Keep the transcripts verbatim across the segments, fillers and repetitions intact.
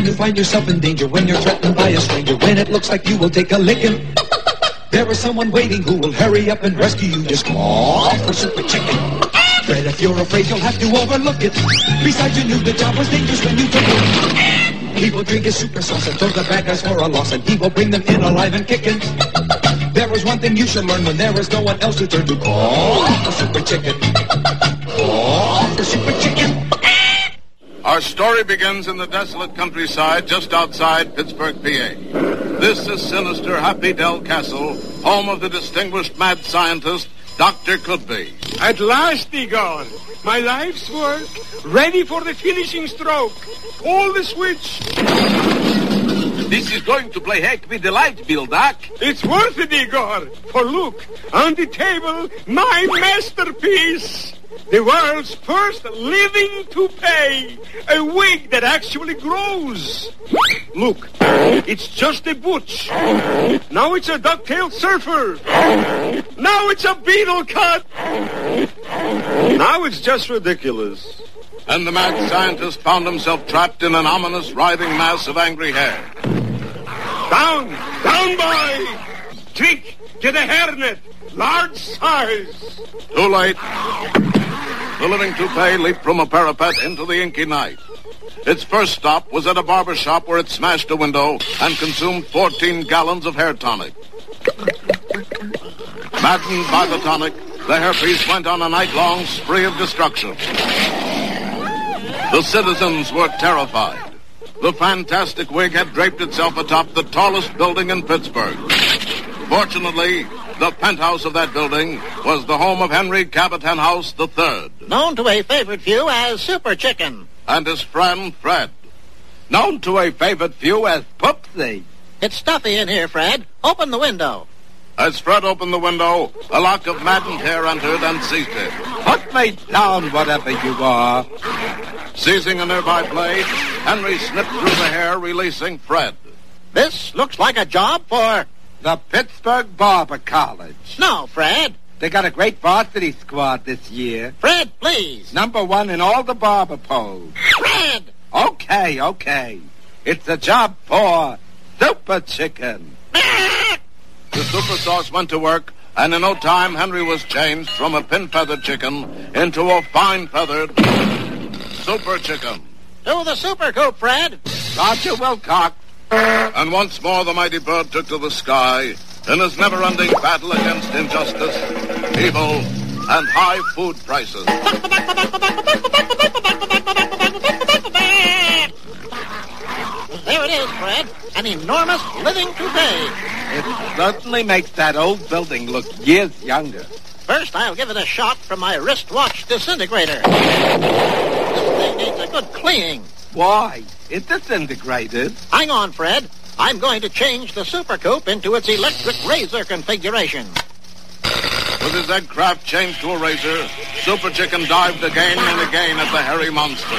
When you find yourself in danger, when you're threatened by a stranger, when it looks like you will take a licking, there is someone waiting who will hurry up and rescue you. Just call for Super Chicken. Fred, if you're afraid, you'll have to overlook it. Besides, you knew the job was dangerous when you took it. He will drink his super sauce and throw the bad guys for a loss, and he will bring them in alive and kicking. There is one thing you should learn when there is no one else to turn to. Call for Super Chicken. Call for Super Chicken. Our story begins in the desolate countryside just outside Pittsburgh, P A. This is sinister Happy Dell Castle, home of the distinguished mad scientist, Doctor Cudby. At last, Egon, my life's work, ready for the finishing stroke. Pull the switch. This is going to play heck with the light bill, Doc. It's worth it, Igor. For look, on the table, my masterpiece. The world's first living toupee. A wig that actually grows. Look, it's just a butch. Now it's a ducktail surfer. Now it's a beetle cut. Now it's just ridiculous. And the mad scientist found himself trapped in an ominous writhing mass of angry hair. Down, down, boy! Trick, get a hairnet, large size. Too late. The living toupee leaped from a parapet into the inky night. Its first stop was at a barber shop where it smashed a window and consumed fourteen gallons of hair tonic. Maddened by the tonic, the hairpiece went on a night-long spree of destruction. The citizens were terrified. The fantastic wig had draped itself atop the tallest building in Pittsburgh. Fortunately, the penthouse of that building was the home of Henry Cabot Henhouse the Third. Known to a favorite few as Super Chicken. And his friend, Fred. Known to a favorite few as Poopsie. It's stuffy in here, Fred. Open the window. As Fred opened the window, a lock of maddened hair entered and seized him. Put me down, whatever you are. Seizing a nearby blade, Henry snipped through the hair, releasing Fred. This looks like a job for... the Pittsburgh Barber College. No, Fred. They got a great varsity squad this year. Fred, please. Number one in all the barber poles. Fred! Okay, okay. It's a job for Super Chicken. The super sauce went to work, and in no time, Henry was changed from a pin-feathered chicken into a fine-feathered Super Chicken. To the super coop, Fred. Roger Wilcox. And once more the mighty bird took to the sky in his never-ending battle against injustice, evil, and high food prices. There it is, Fred. An enormous living toupee. It certainly makes that old building look years younger. First, I'll give it a shock from my wristwatch disintegrator. This thing needs a good cleaning. Why? It disintegrated. Hang on, Fred. I'm going to change the super coop into its electric razor configuration. With his egg craft changed to a razor, Super Chicken dived again and again at the hairy monster.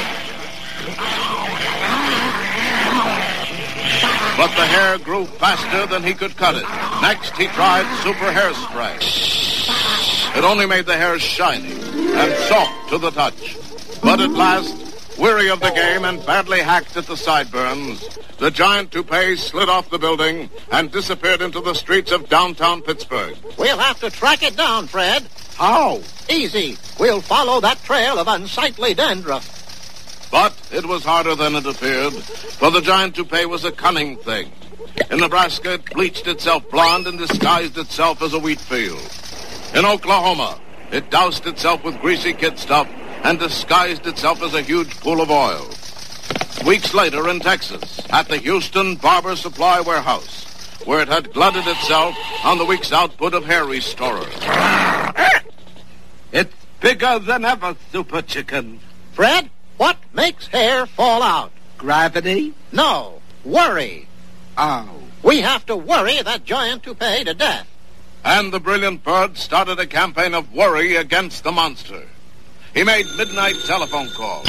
But the hair grew faster than he could cut it. Next, he tried Super Hairspray. It only made the hair shiny and soft to the touch. But at last, weary of the game and badly hacked at the sideburns, the giant toupee slid off the building and disappeared into the streets of downtown Pittsburgh. We'll have to track it down, Fred. How? Easy. We'll follow that trail of unsightly dandruff. But it was harder than it appeared, for the giant toupee was a cunning thing. In Nebraska, it bleached itself blonde and disguised itself as a wheat field. In Oklahoma, it doused itself with greasy kid stuff and disguised itself as a huge pool of oil. Weeks later in Texas, at the Houston Barber Supply Warehouse, where it had glutted itself on the week's output of hair restorers. It's bigger than ever, Super Chicken. Fred, what makes hair fall out? Gravity? No, worry. Oh. We have to worry that giant toupee to death. And the brilliant bird started a campaign of worry against the monster. He made midnight telephone calls.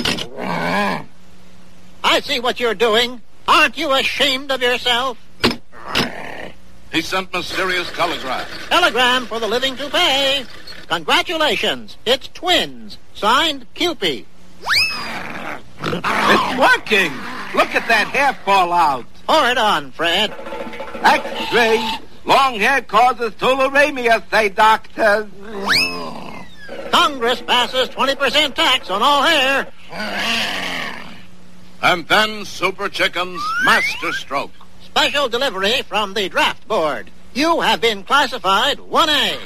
I see what you're doing. Aren't you ashamed of yourself? He sent mysterious telegrams. Telegram for the living toupee. Congratulations, it's twins. Signed, Cupie. It's working. Look at that hair fall out. Pour it on, Fred. That's strange. Long hair causes tularemia, say doctors. Congress passes twenty percent tax on all hair. And then Super Chicken's master stroke. Special delivery from the draft board. You have been classified one A.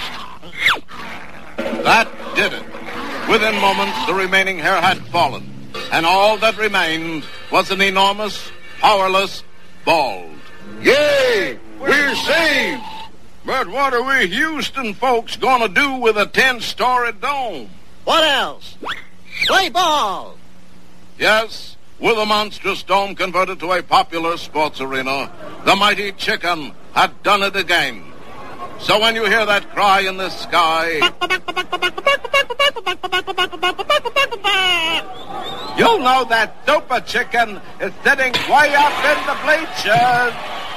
That did it. Within moments, the remaining hair had fallen, and all that remained was an enormous, powerless bald. Yay! We're saved! But what are we Houston folks gonna do with a ten-story dome? What else? Play ball! Yes, with a monstrous dome converted to a popular sports arena, the mighty Chicken had done it again. So when you hear that cry in the sky, you'll know that Super Chicken is sitting way up in the bleachers.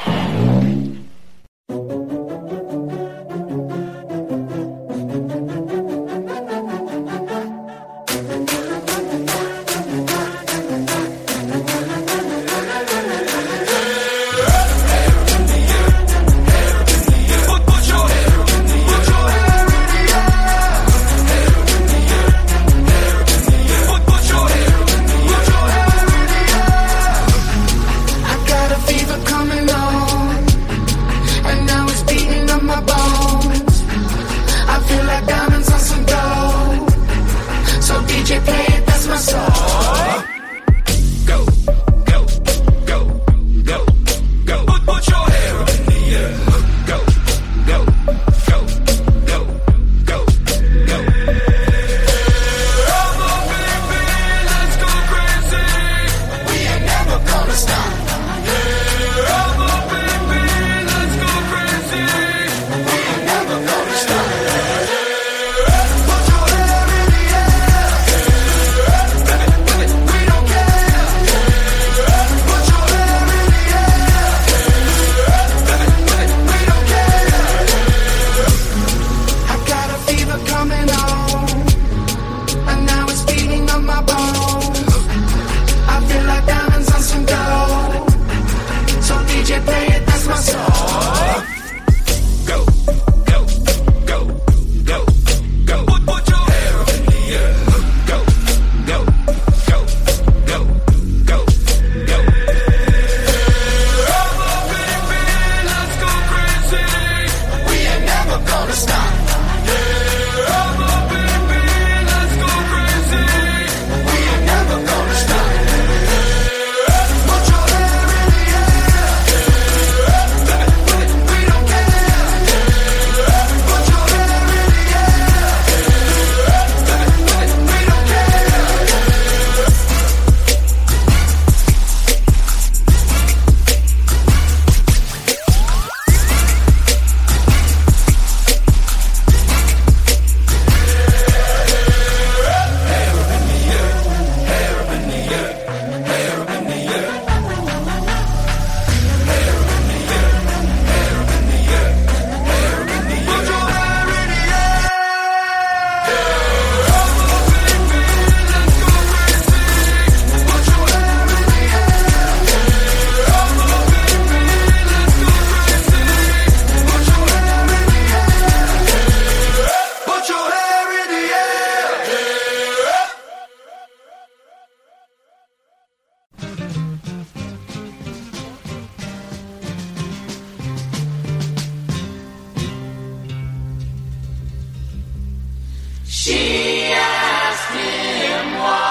She asked him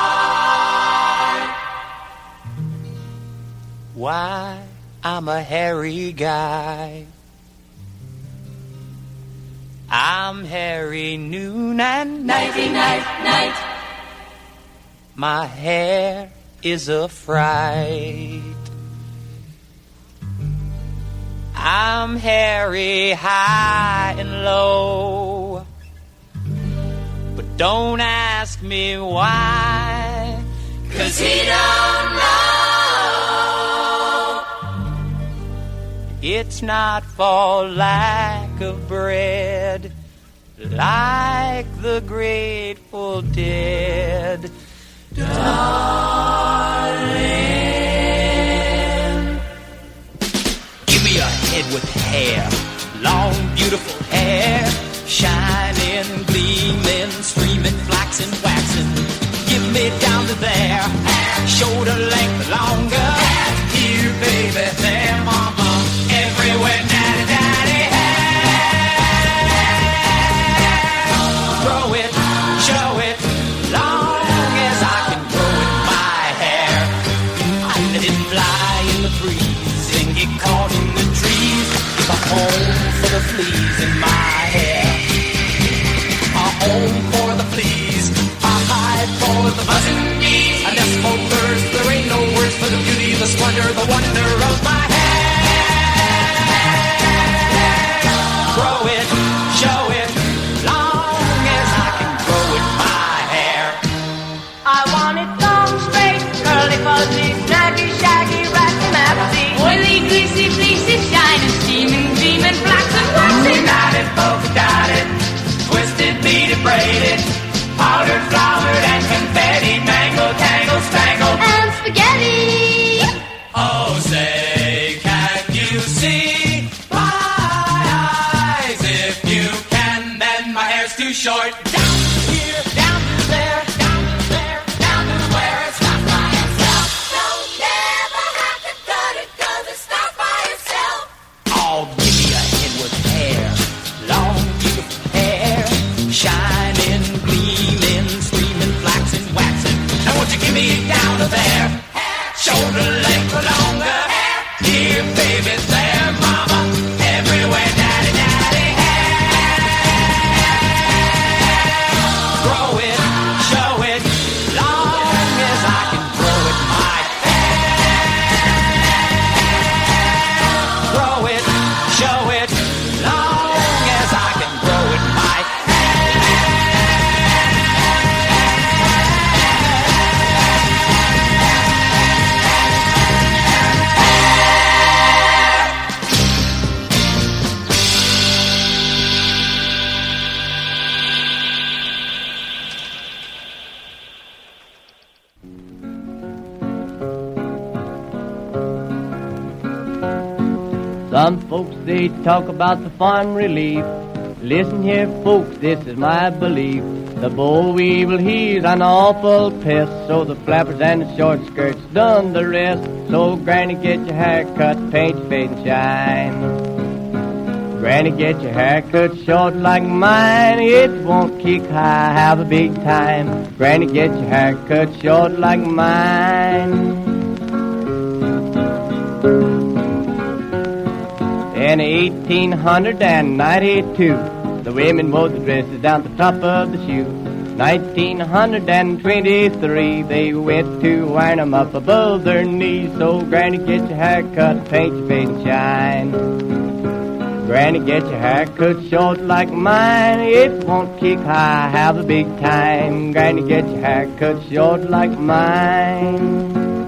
why. Why I'm a hairy guy. I'm hairy noon and Nighty night, night. My hair is a fright. I'm hairy high and low. But don't ask me why, 'cause he don't know. It's not for lack of bread, like the Grateful Dead. Darling. darling. Give me a head with hair, long, beautiful hair, shining, gleaming, streaming, flaxen, waxing. Give me down to there, shoulder length longer. Here, baby, there, mama, everywhere, daddy, daddy, hair. Grow it, show it, long as I can grow it, my hair. I let it fly in the breeze and get caught in the trees. If a home for the fleas in my hair, a home for the fleas, a hive for the buzzing bees, a nest for birds. There ain't no words for the beauty, the splendor, the wonder of my hair. Grow it, show it, long as I can grow it, my hair. I want it long, straight, curly, fuzzy, snaggy, shaggy, ratty, mapsy, oily, greasy, fleecy, shiny, steaming, gleaming, flaxen, waxy. Knotted, polka dotted, twisted, beaded, braided, powdered, flowered, and confetti, mango, tangle, spangled, And spaghetti. oh, say, can you see my eyes? If you can, then my hair's too short. Down here, down to there, down to there, down to where it's not by itself. Don't never have to cut it 'cause it stops by itself. Oh, give me a head with hair, long, beautiful hair, shining, gleaming, streaming, flaxen, waxing. Now won't you give me down to there, shoulder length longer. Here, baby, there, mama, everywhere, daddy, daddy, hair. Grow it, show it, long as I can grow it, my hair. Grow it, show it, long as I can grow it, my Some folks, they talk about the farm relief. Listen here, folks, this is my belief. The boll weevil, he's an awful pest, so the flappers and the short skirts done the rest. So granny, get your hair cut, paint your face and shine. Granny, get your hair cut short like mine. It won't kick high, have a big time. Granny, get your hair cut short like mine. In eighteen ninety-two, the women wore the dresses down the top of the shoe. nineteen twenty-three, they went to wind 'em up above their knees. So granny, get your hair cut, paint your face and shine. Granny, get your hair cut short like mine. It won't kick high, have a big time. Granny, get your hair cut short like mine.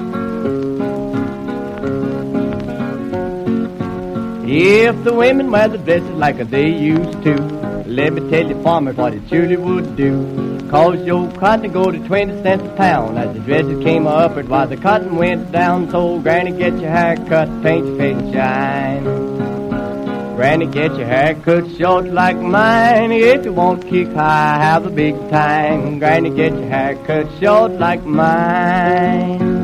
If the women wear the dresses like they used to, let me tell you, farmers, what it surely would do. Cause your cotton go to twenty cents a pound. As the dresses came upward while the cotton went down. So granny, get your hair cut, paint your face and shine. Granny, get your hair cut short like mine. If you won't kick high, have a big time. Granny, get your hair cut short like mine.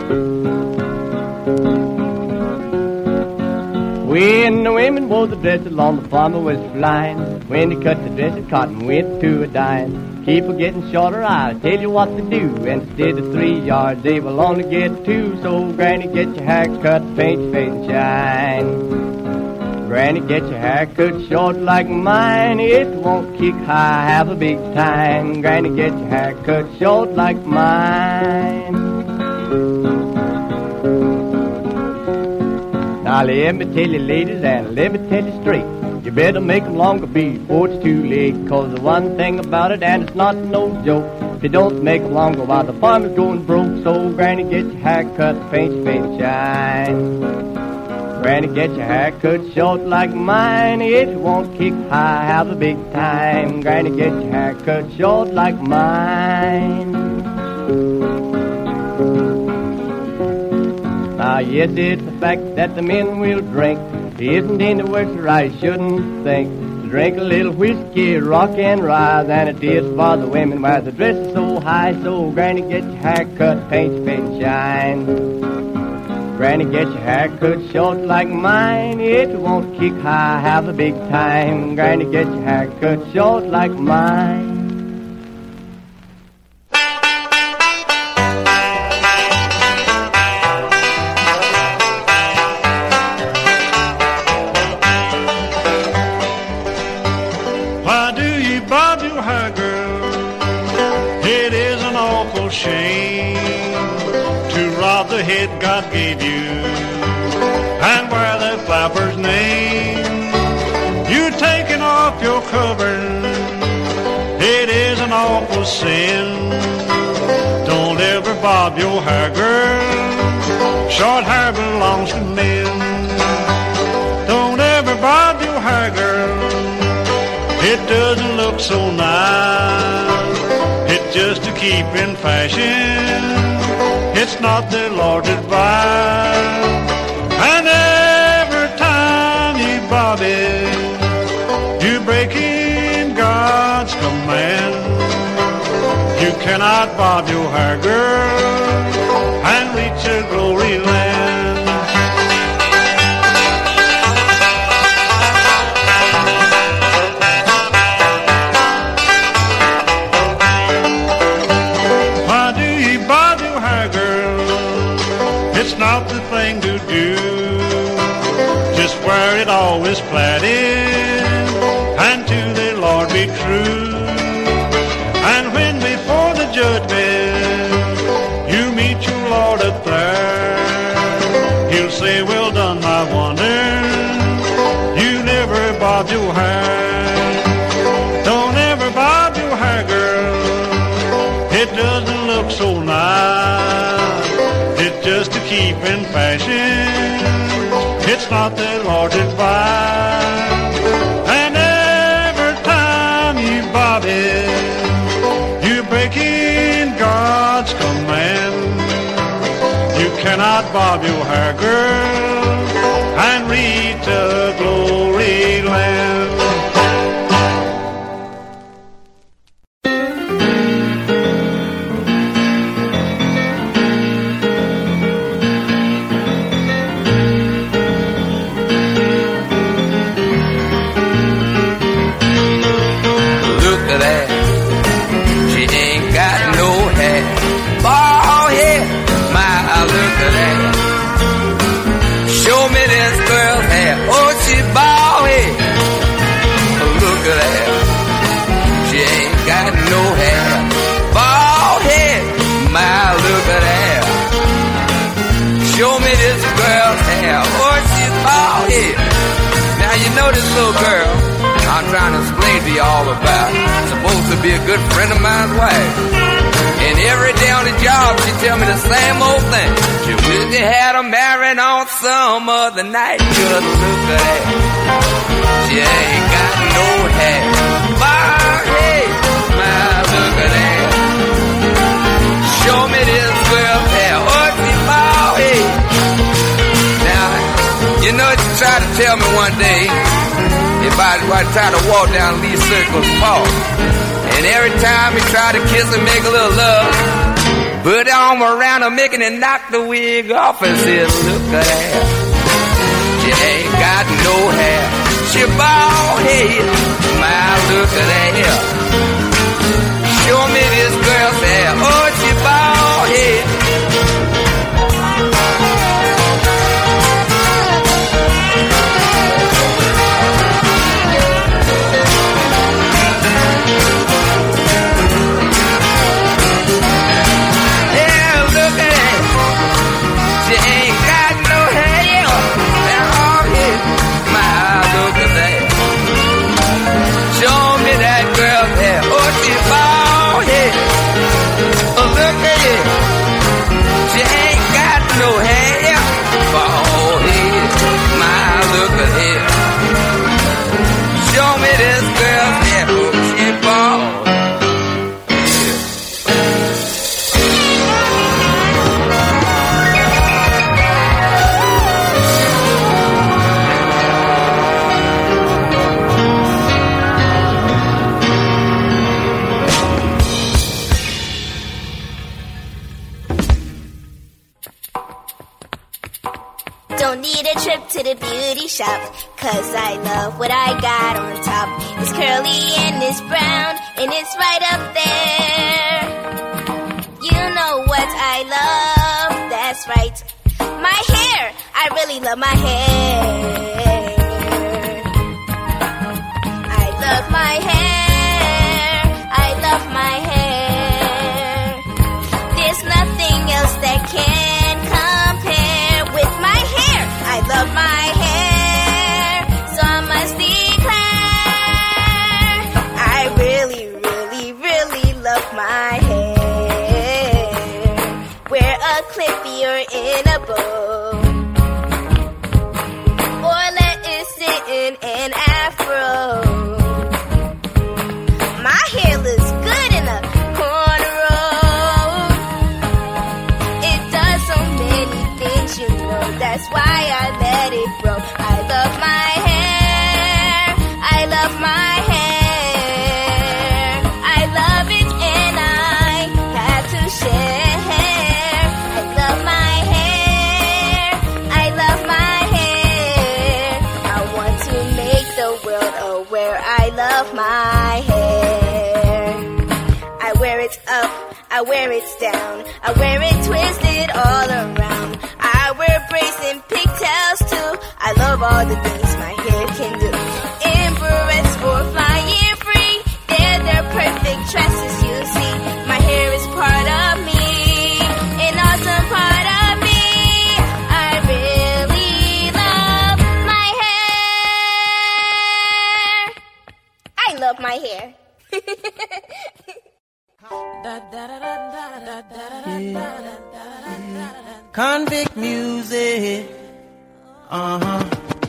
When the women wore the dresses on, the farmer was flying. When they cut the dresses, cotton went to a dime. Keep a getting shorter, I'll tell you what to do. Instead of three yards, they will only get two. So granny, get your hair cut, paint your face and shine. Granny, get your hair cut short like mine. It won't kick high, have a big time. Granny, get your hair cut short like mine. Now let me tell you, ladies, and let me tell you straight, you better make 'em longer before it's too late. Cause the one thing about it, and it's not no joke, if you don't make 'em longer while the farmer's going broke. So granny, get your hair cut, paint your face and shine. Granny, get your hair cut short like mine. It won't kick high, have a big time. Granny, get your hair cut short like mine. Ah, yes, it's a fact that the men will drink. He isn't any worse, or I shouldn't think. To drink a little whiskey, rock and rye, than it is for the women where the dress is so high. So, Granny, get your hair cut, paint your face and shine. Granny, get your hair cut short like mine. If you want to kick high, have a big time. Granny, get your hair cut short like mine. Why do you bob your hair, girl? It is an awful shame to rob the head God gave you and wear that flapper's name. You're taking off your cover. It is an awful sin. Don't ever bob your hair, girl. Short hair belongs to men. Don't ever bob your hair, girl. It doesn't look so nice. It's just to keep in fashion. It's not the Lord's advice. And every time you bob it, you're breaking God's command. You cannot bob your hair, girl, and reach a glory land. It's not the thing to do. Just wear it always plaited, and to the Lord be true. And when before the judgment you meet your Lord up there, He'll say, well done, my wonder. You never bobbed your hair. Don't ever bob your hair, girl. It doesn't look so nice. It's just to keep in fashion. It's not the Lord's advice. And every time you bob it, you're breaking God's command. You cannot bob your hair, girl, and reach the glory land. This little girl I'm trying to explain to you all about, supposed to be a good friend of mine's wife. And every day on the job she tell me the same old thing. She wish she had her married on some other night. Just look at that, she ain't got no hair. Bald head, my look at that. Show me this girl's hair, oh she bald head. Now, you know what you tried to tell me one day. If I, if I try to walk down Lee Circle's Park, and every time he try to kiss and make a little love, put the arm around her, making it knock the wig off, and said, look at that, she ain't got no hair, she bald head, my look at that, show me this girl's hair, oh she bald head. Show me that girl's hair. Don't need a trip to the beauty shop, cause I love what I got on top. It's curly and it's brown, and it's right up there. You know what I love, that's right. My hair, I really love my hair. I love my hair, I love my hair. There's nothing else that can compare with my hair. I love my hair, so I must declare I really, really, really love my hair. Wear a clippy or in a bow, or let it sit in an afro. My hair looks good in a cornrow. It does so many things, you know, that's why I let it grow. I love my hair, I love my hair. I love it and I have to share. I love my hair, I love my hair. I want to make the world aware I love my hair. I wear it up, I wear it down, I wear it twisted all around. I wear braids and pigtails too. I love all the things my hair can do. Embarrass or flying free, they're the perfect dresses you see. My hair is part of me, an awesome part of me. I really love my hair. I love my hair. Convict music. Uh-huh.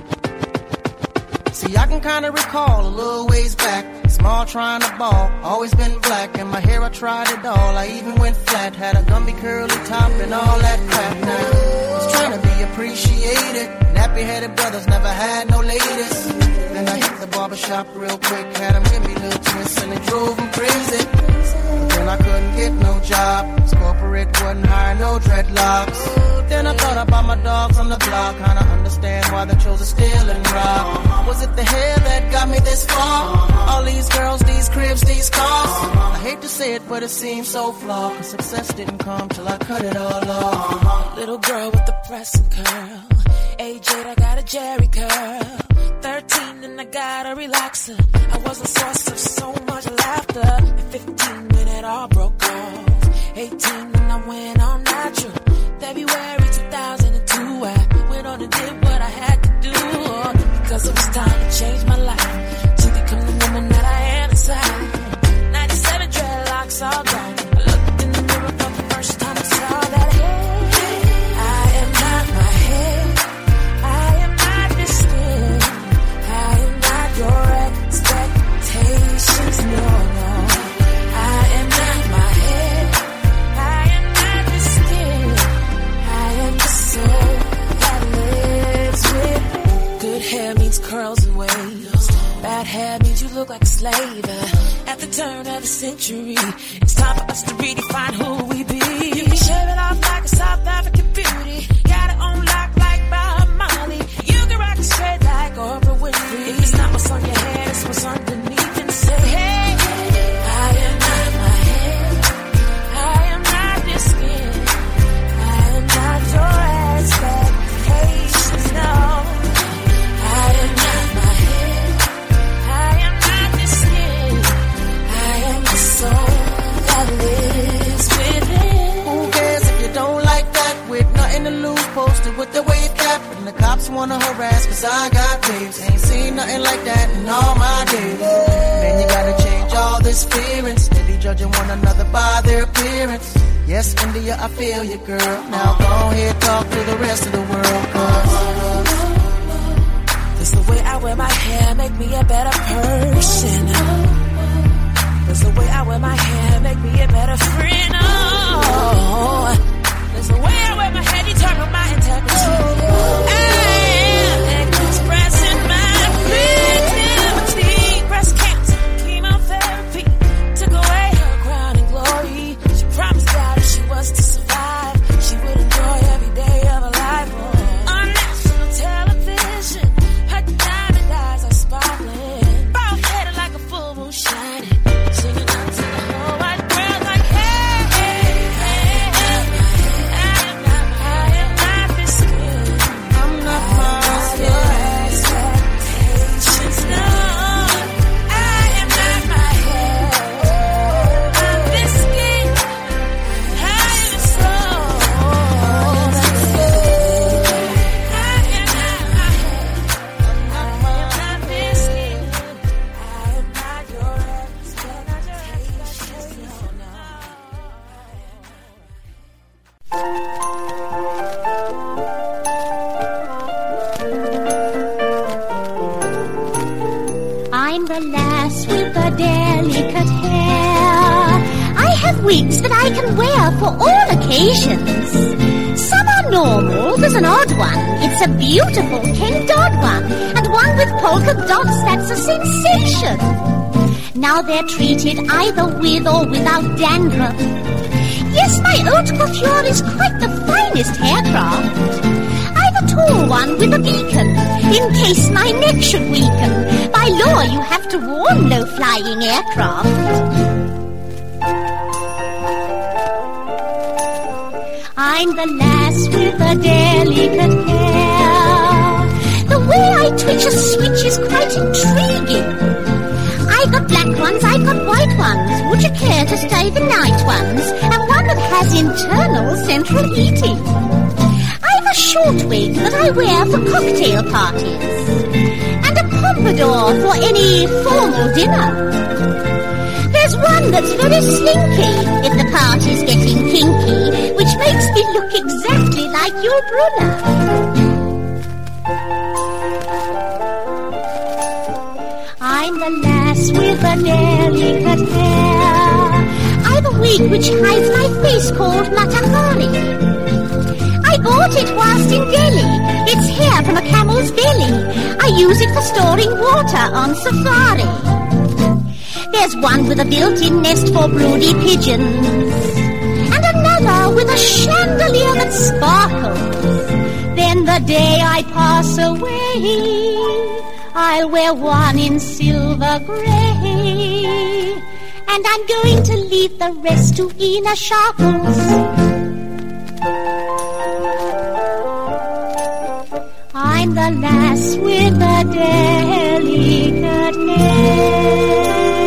See, I can kind of recall a little ways back. Small trying to ball, always been black. And my hair, I tried it all. I even went flat, had a gummy curly top and all that crap. Now, was trying to be appreciated. Nappy-headed brothers never had no ladies. Then I hit the barbershop real quick, had them give me little twists and it drove them crazy. Then I couldn't get no job, cause corporate wouldn't hire no dreadlocks. Then I thought about my dogs on the block, kinda understand why they chose to steal and rob. Was it the hair that got me this far? All these girls, these cribs, these cars. I hate to say it, but it seems so flawed, cause success didn't come till I cut it all off. Little girl with the press and curl, age eight, I got a Jerry curl. Thirteen and I got a relaxer. I was a source of so much laughter. At fifteen when it all broke off. Eighteen when I went on natural. February two thousand two, I went on and did what I had to do. Because it was time to change my life, to become the woman that I am inside. ninety-seven dreadlocks all gone. I looked in the mirror for the first time and saw that hair. I am not my hair, I am not this skin, I am not your expectations, no, no. I am not my hair, I am not the skin, I am the soul that lives with. Good hair means curls and waves, bad hair means you look like a slave. At the turn of the century, it's time for us to redefine who we be. You can shave it off like a South African beauty, got it on lock like Bob Marley. You can rock it straight like Oprah Winfrey. If it's not what's on your head, it's what's underneath. And say, hey, I am not my hair, I am not this skin, I am not your expectations, no. I am not my hair, I am not this skin, I am the soul that lives within. Who cares if you don't like that? With nothing to lose, posted with the wave cap. And the cops wanna harass cause I got waves. Ain't seen nothing like that in all my days. Then you gotta change all this fearing. Steady judging one another by their appearance. Yes, India, I feel you, girl. Now go ahead, talk to the rest of the world, cause does the way I wear my hair make me a better person? Does the way I wear my hair make me a better friend? Oh, does the way I wear my hair determine my integrity? I am expressing my creativity. Breast cancer, chemotherapy took away her crown and glory. She promised God if she was to survive, she would enjoy every day of her life. Oh, unnatural I'm the lass with the delicate hair. I have wigs that I can wear for all occasions. Some are normal, there's an odd one. It's a beautiful Ken Dodd one. And one with polka dots, that's a sensation. Now they're treated either with or without dandruff. Yes, my haute coiffure is quite the finest haircraft. I've a tall one with a beacon, in case my neck should weaken. By law, you have to warn low-flying aircraft. I'm the lass with the delicate hair. The way I twitch a switch is quite intriguing. I got black ones, I got white ones. Would you care to stay the night ones? And one that has internal central heating. I've a short wig that I wear for cocktail parties. And a pompadour for any formal dinner. There's one that's very slinky if the party's getting kinky, which makes me look exactly like your Brunner. I'm the lass with the delicate hair. I've a wig which hides my face called Matahari. I bought it whilst in Delhi. It's hair from a camel's belly. I use it for storing water on safari. There's one with a built-in nest for broody pigeons. And another with a chandelier that sparkles. Then the day I pass away, I'll wear one in silver grey. And I'm going to leave the rest to Ina Sharples. I'm the lass with the delicate hair.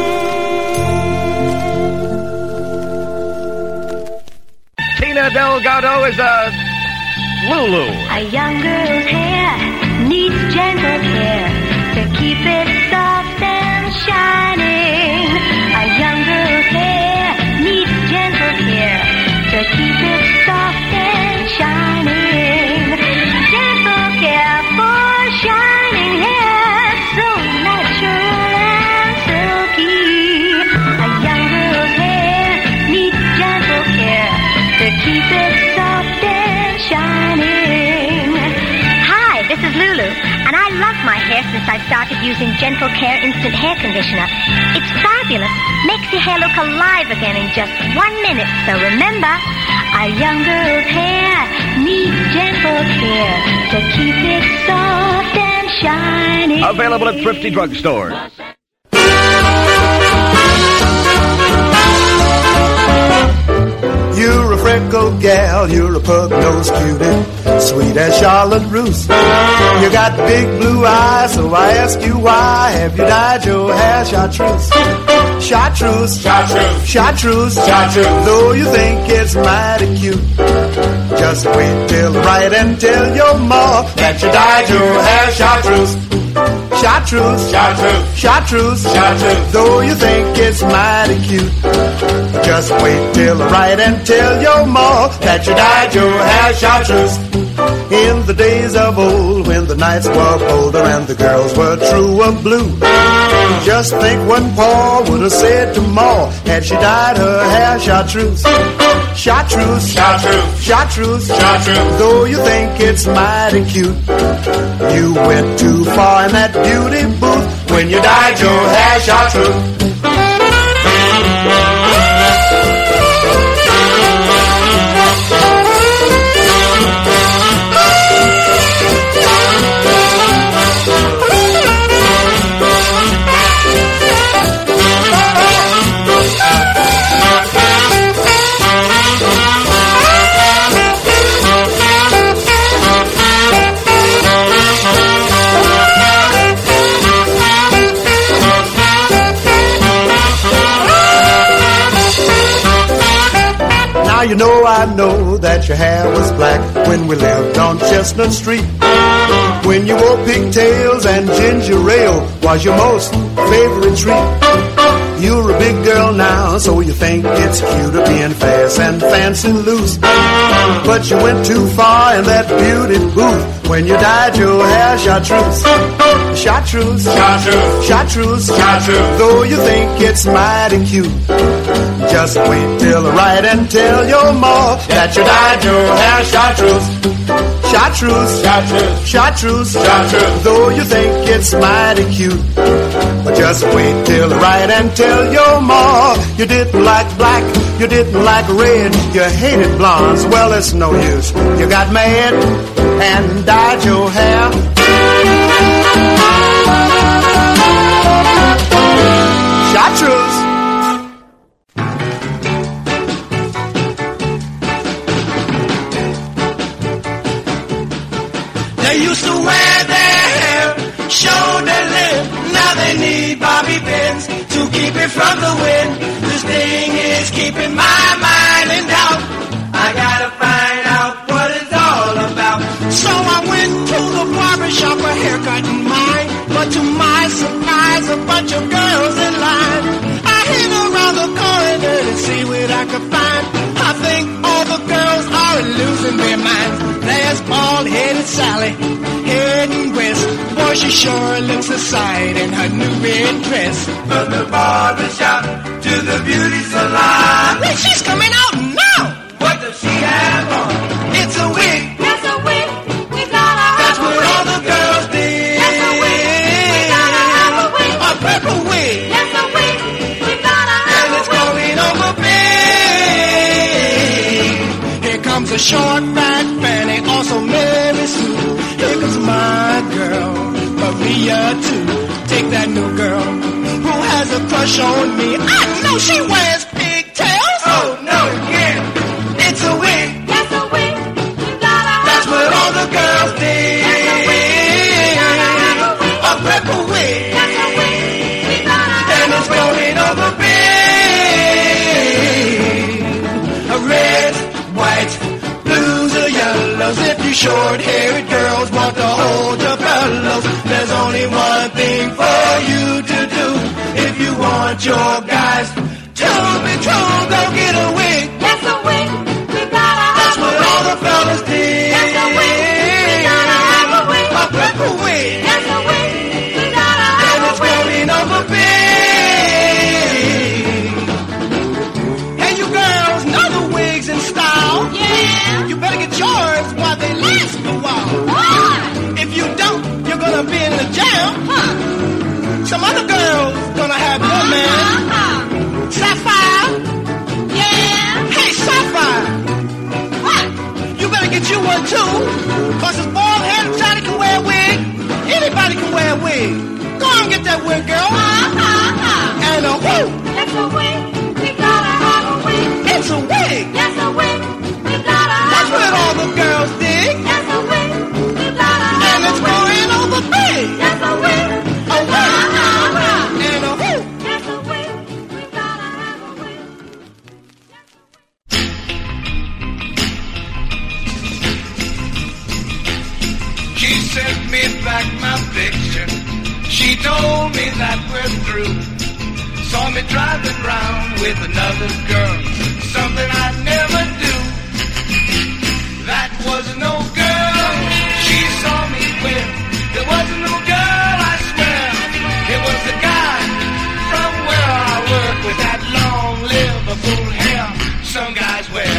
Tina Delgado is a Lulu. A young girl's hair needs gentle care to keep it soft and shining. A young girl's hair needs gentle care to keep it soft and shining. Gentle care for shining hair, so natural and silky. A young girl's hair needs gentle care to keep it soft and shining. Hi, this is Lulu, and I love my hair since I started using Gentle Care Instant Hair Conditioner. It's fabulous, makes your hair look alive again in just one minute. So remember, a young girl's hair needs gentle care to keep it soft and shining. Available at thrifty drugstores. You're a freckled gal, you're a pug-nosed cutie, sweet as Charlotte Russe. You got big blue eyes, so I ask you why have you dyed your hair chartreuse? Chartreuse, chartreuse, chartreuse, chartreuse. Though you think it's mighty cute, just wait till right and tell your ma that you dyed your hair chartreuse. Chartreuse, chartreuse, chartreuse, chartreuse. Though you think it's mighty cute, just wait till right and tell your ma that you dyed your hair chartreuse. In the days of old, when the nights were colder and the girls were true of blue, just think what Pa would have said to Ma had she dyed her hair chartreuse. Chartreuse, chartreuse, chartreuse, chartreuse. Though you think it's mighty cute, you went too far in that beauty booth when you dyed your hair chartreuse. Now you know I know that your hair was black when we lived on Chestnut Street. When you wore pigtails and ginger ale was your most favorite treat. You're a big girl now, so you think it's cuter being fast and fancy loose. But you went too far in that beauty booth when you dyed your hair chartreuse. Chartreuse, chartreuse, chartreuse, chartreuse. Though you think it's mighty cute, just wait till I write and tell your ma that you dyed your hair chartreuse. Chartreuse, chartreuse, chartreuse, chartreuse. Though you think it's mighty cute, but just wait till I write and tell your ma you didn't like black, you didn't like red, you hated blondes. Well, it's no use. You got mad and dyed your hair. Chartreuse. They used to wear their hair, show their lip. Now they need bobby pins to keep it from the wind. This thing is keeping my mind in doubt. I gotta find out what it's all about. So I went to the barber shop, a haircut in mind. But to my surprise, a bunch of girls in line. I hit around the corner to see what I could find. I think all the girls are losing their minds. There's bald-headed Sally, heading west. Boy, she sure looks a sight in her new red dress. From the barber shop to the beauty salon. Hey, she's coming out now. What does she have on? It's a wig. Yes, a wig. We gotta have That's a what wig. all the girls did. Yes, a wig. We gotta have a wig. A purple wig. Yes, a wig. We gotta have And it's going over big. Here comes a short, fat Fanny, also Mary Sue. Here comes my girl, Maria too. Take that new girl who has a crush on me. I know she wears pigtails. Oh no, yeah, it's a wig. Yes, a wig. We gotta have That's what all the girls did. Yes, a wig. We gotta have a wig. A purple wig. Yes, a wig. We gotta have And it's going over big. A red, white, blues or yellows. If you short-haired girls want to hold your pillows, there's only one thing for you to do. If you want your guys to be true, go get a wig. Yes, a wig. We gotta have That's what all the fellas did. Yes, a wig. We gotta have a wig. A purple wig. Yes, a wig. We gotta And have a it's wig. going over big. Hey, you girls know the wigs in style. Yeah. You better get yours while they last a while. Why? If you don't, you're gonna be in the jam. Huh. Some other girls gonna have your man. Uh-huh. Sapphire. Yeah. Hey, Sapphire. What? You better get you one too. Cause this bald headed Johnny can wear a wig. Anybody can wear a wig. Go on and get that wig, girl. Uh-huh. And a whoo. Yes, a wig. We gotta have a wig. It's a wig. Yes, a wig. We gotta have That's a what wig. all the girls dig. Yes, a wig. We gotta have And a it's wig. going over big. Yes, a wig. A wig. Uh-huh. And a whoo. Yes, a wig. We gotta have a wig. She sent me back my picture. She told me that we're through. Saw me driving round with another girl. Something I'd never do. That was no girl she saw me with. There wasn't no girl, I swear. It was the guy from where I work with that long Liverpool hair some guys wear.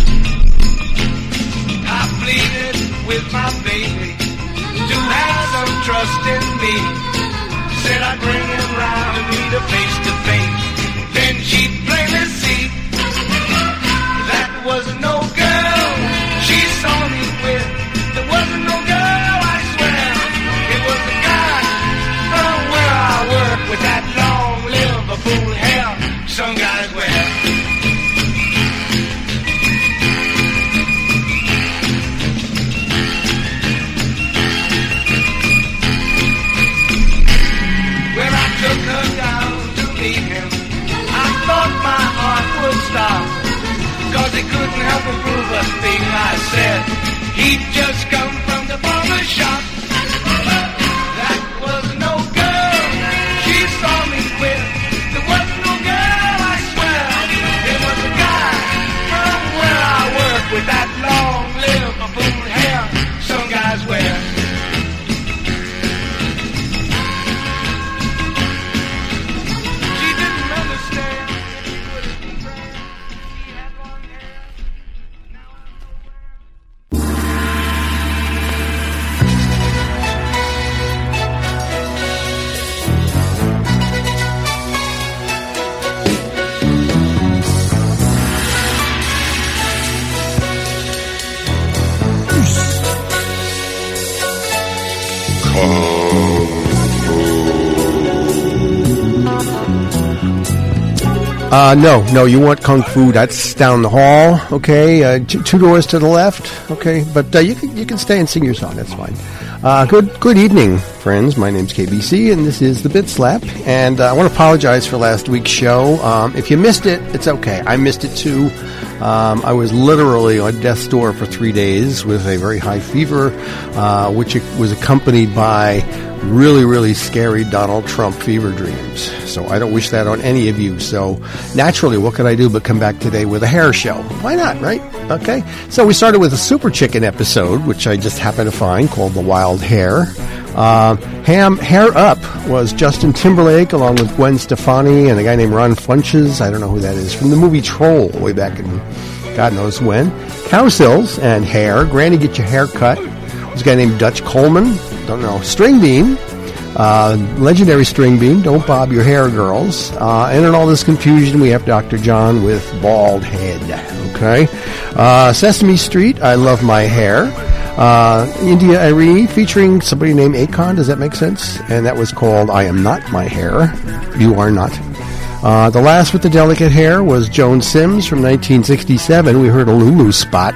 I pleaded with my baby to have some trust in me. Said I'd bring him round and meet her face to face. Then she'd plainly see that wasn't no girl she saw me with. There wasn't no girl, I swear. It was the guy from where I work with that long Liverpool hair some guys wear. When I took her down to meet him, I thought my heart would stop. Cause he couldn't help improve a thing I said. He'd just come from the barber shop. That was no girl she saw me with. There wasn't no girl, I swear. It was a guy from where I work with that long Uh, no, no, you want Kung Fu, that's down the hall, okay, uh, t- two doors to the left, okay, but uh, you can you can stay and sing your song, that's fine. Uh, good good evening, friends, my name's K B C, and this is the Bit Slap, and uh, I want to apologize for last week's show. Um, if you missed it, it's okay, I missed it too. Um, I was literally on death's door for three days with a very high fever, uh, which was accompanied by really, really scary Donald Trump fever dreams. So I don't wish that on any of you. So naturally, what could I do but come back today with a hair show? Why not, right? Okay. So we started with a Super Chicken episode, which I just happened to find, called The Wild Hair. Uh, Ham, Hair Up was Justin Timberlake along with Gwen Stefani and a guy named Ron Funches. I don't know who that is. From the movie Troll way back in God knows when. Cowsills and Hair. Granny, Get Your Hair Cut. There's a guy named Dutch Coleman. Don't know. String Bean. Uh, legendary String Bean. Don't Bob Your Hair, Girls. Uh, and in all this confusion, we have Doctor John with Bald Head. Okay. Uh, Sesame Street. I Love My Hair. Uh, India Arie featuring somebody named Akon. Does that make sense? And that was called I Am Not My Hair. You Are Not. Uh, the last with the delicate hair was Joan Sims from nineteen sixty-seven. We heard a Lulu spot.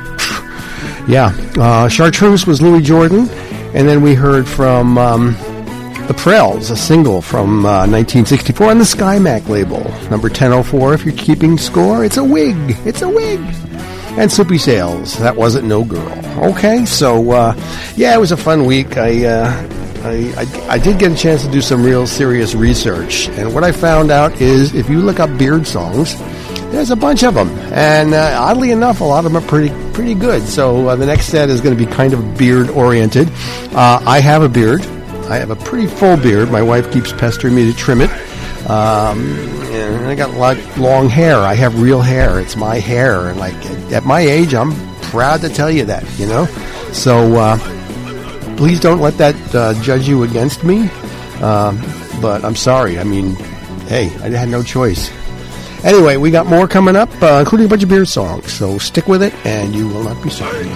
Yeah. Uh, Chartreuse was Louis Jordan. And then we heard from um, The Prells, a single from uh, nineteen sixty-four on the SkyMac label. Number ten oh four, if you're keeping score. It's a wig. It's a wig. And Soupy Sales. That Wasn't No Girl. Okay, so, uh, yeah, it was a fun week. I, uh, I, I, I did get a chance to do some real serious research. And what I found out is if you look up beard songs, there's a bunch of them. And uh, oddly enough, a lot of them are pretty pretty good. So uh, the next set is going to be kind of beard-oriented. Uh, I have a beard. I have a pretty full beard. My wife keeps pestering me to trim it. Um, and I got a lot long hair. I have real hair. It's my hair. And like at my age, I'm proud to tell you that, you know. So uh, please don't let that uh, judge you against me. Um, but I'm sorry. I mean, hey, I had no choice. Anyway, we got more coming up, uh, including a bunch of beer songs. So stick with it, and you will not be sorry.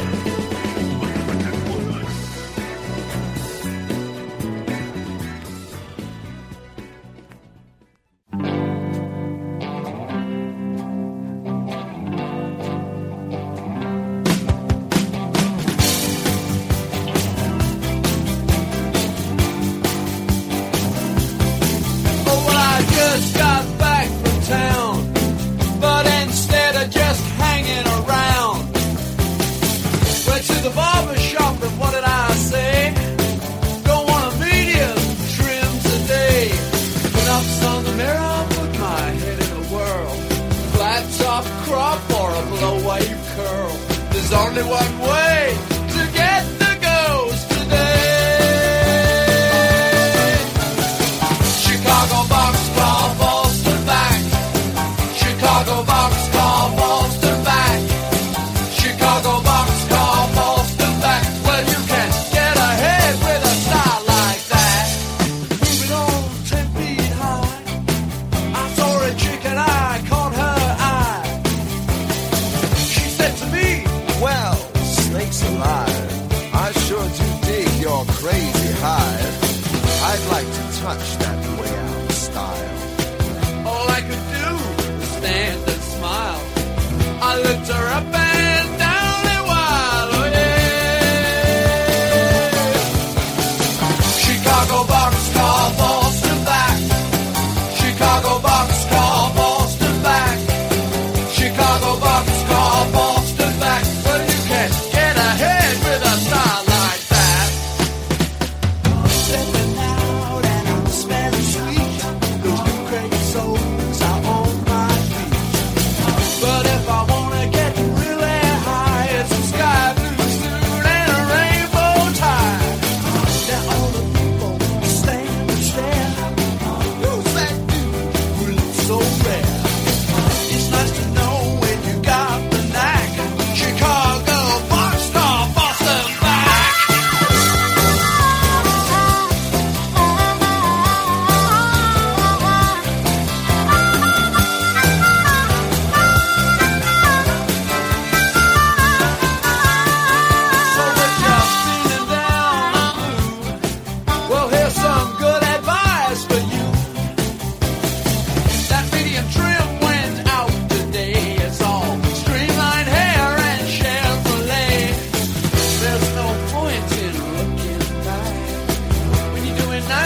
But if I wanna get real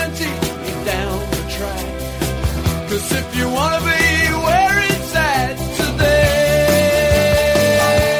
plenty down the track. 'Cause if you wanna be where it's at today,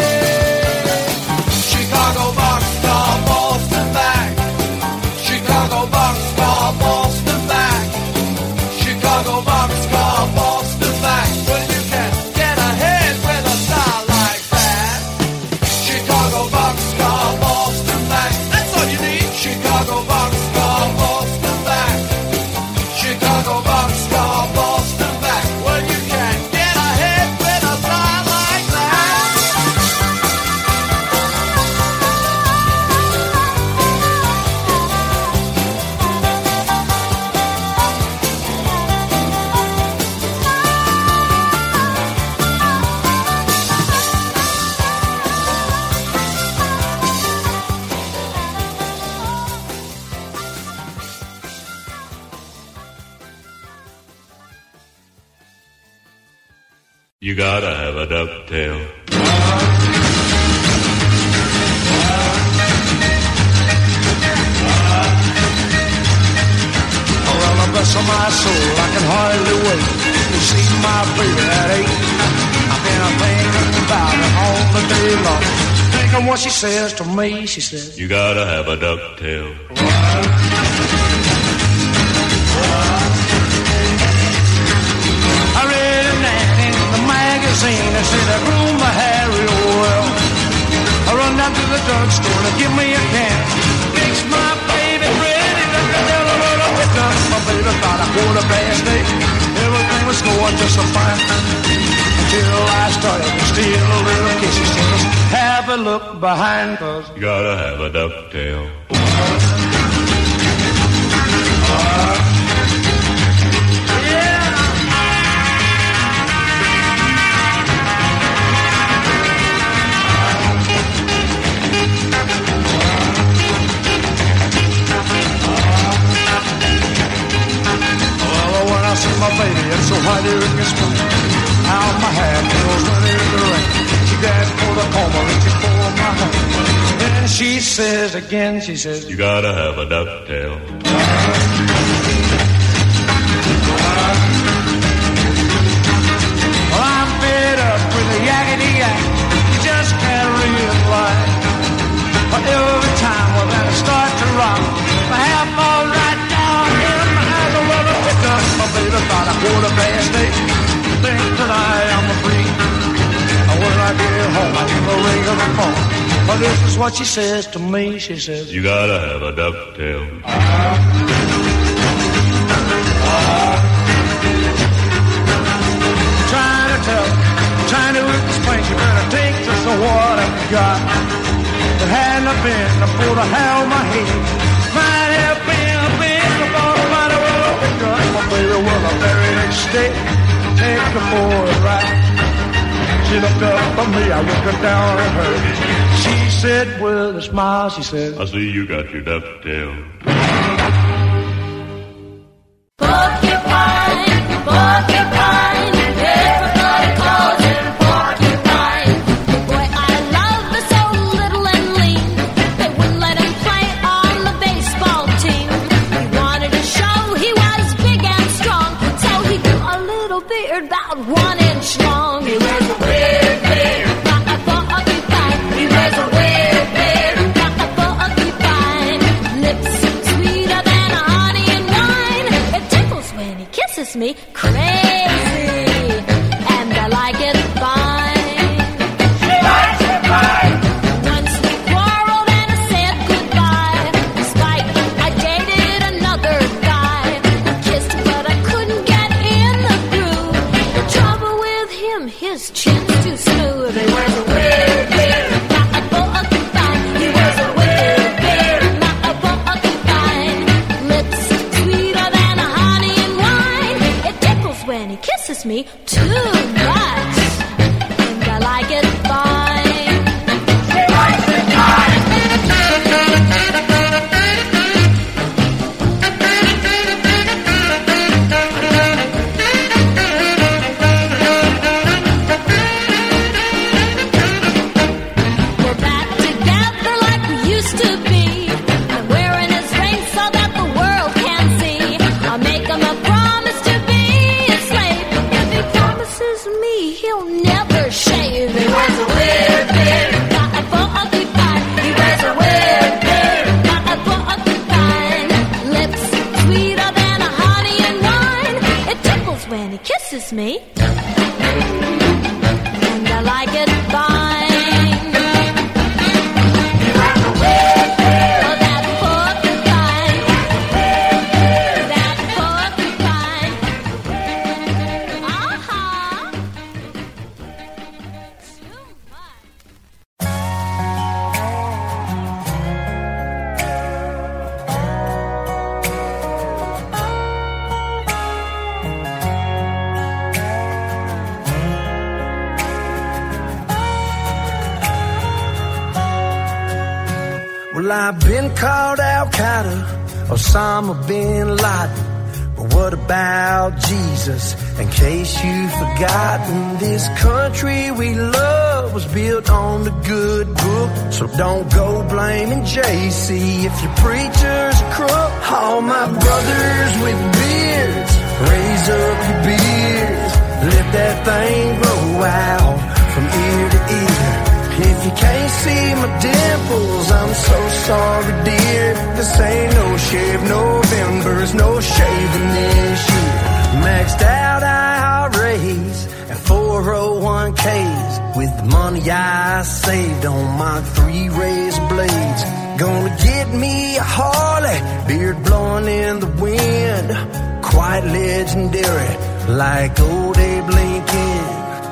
Chicago boxcar, Boston back. Chicago boxcar, Boston back. Chicago boxcar, Boston back. Well, you can get ahead with a style like that. Chicago boxcar, Boston back. That's all you need. Chicago boxcar, Boston back. Chicago boxcar, Boston back. Well, you can get ahead with a style like that. You gotta have a ducktail. Well, the best of my soul, I can hardly wait to see my baby at eight. I've been thinking about it all the day long, thinking what she says to me. She says, You gotta have a ducktail. I read an ad in the magazine that said I groom my hair real well. I run down to the drugstore to give me a can, fix my baby ready to tell a little bit up. My baby thought I quarter past eight. Everything was going just so fine until I started to steal a little kiss. She says, have a look behind, 'cause You gotta have a ducktail. my baby, it's so hot here in this spring. How my hair feels when it's the rain. She grabbed for the comb, reaching for my hand. And she says again, she says, You gotta have a ducktail. Well, I'm fed up with the yakety yak. You just can't realize. But every time well, then I start to rock, my hair falls right down in my eyes. I will pick up my baby, thought I quarter past eight. Think that I am a freak. When I get home, I hear the ring of the phone. But this is what she says to me. She says, You gotta have a ducktail. Trying to tell, trying to explain, you better take just what I got. If it hadn't have been for the hair on my head, might have been a bit of a body with a gun. My baby was the very next day. Take her for a ride. She looked up at me, I looked down at her. She said with a smile, she said, I see you got your ducktail. Porcupine, porcupine, everybody calls him porcupine. The boy I love is so little and lean, they wouldn't let him play on the baseball team. He wanted to show he was big and strong, so he grew a little beard about one inch long. He wears a weird beard, not a porcupine. He wears a weird beard, not a porcupine. Lips sweeter than honey and wine. It tickles when he kisses me crazy, and I like it fine. She likes it fine. Once we quarreled and I said goodbye. Despite I dated another guy. I kissed but I couldn't get in the groove. The trouble with him, his chin's too smooth. He wears a weird beard, not a porcupine. He wears a weird beard, not a porcupine. Lips sweeter than a honey and wine. It tickles when he kisses me too much, and I like it fine. She likes it fine. We're back together like we used to be. I'm wearing his ring so that the world can see. when he kisses me. And I like it fine. Oh, that porcupine. That porcupine. Uh-huh. Well, I've been called Al-Qaeda, Osama bin Laden. But what about Jesus? In case you've forgotten, this country we love was built on the good book. So don't go blaming J C if your preacher's a crook. All my brothers with beards, raise up your beards. Let that thing grow out from ear to ear. If you can't see my dimples, I'm so sorry, dear. This ain't no shave November's, no shaving this year. Maxed out I R As and four oh one K's with the money I saved on my three razor blades. Gonna get me a Harley, beard blowing in the wind, quite legendary like old Abe Lincoln.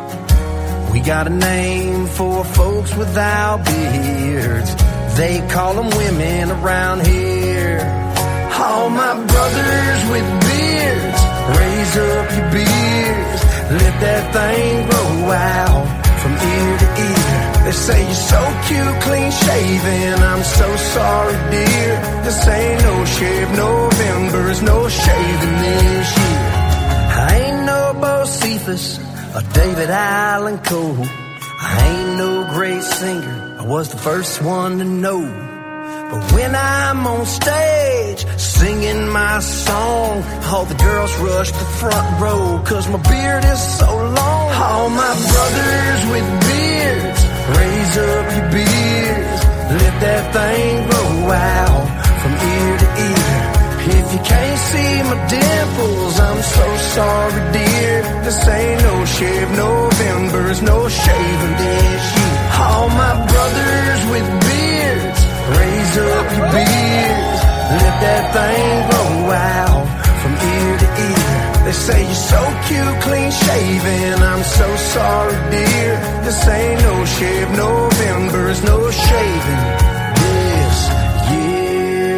We got a name for folks without beards. They call them women around here. All my brothers with beards, raise up your beards. Let that thing grow out from ear to ear. They say you're so cute, clean shaven. I'm so sorry, dear. This ain't no shave November's, no shaving this year. I ain't no Bocephus or David Allen Coe. I ain't no great singer, I was the first one to know. But when I'm on stage singing my song, all the girls rush the front row, cause my beard is so long. All my brothers with beards, raise up your beards. Let that thing grow out from ear to ear. If you can't see my dimples, I'm so sorry, dear. This ain't no shave November's, no shaving this year. All my brothers with beards, raise up your beards. Let that thing grow out from ear to ear. They say you're so cute, clean shaven. I'm so sorry, dear. This ain't no shave November's, no shaving this year.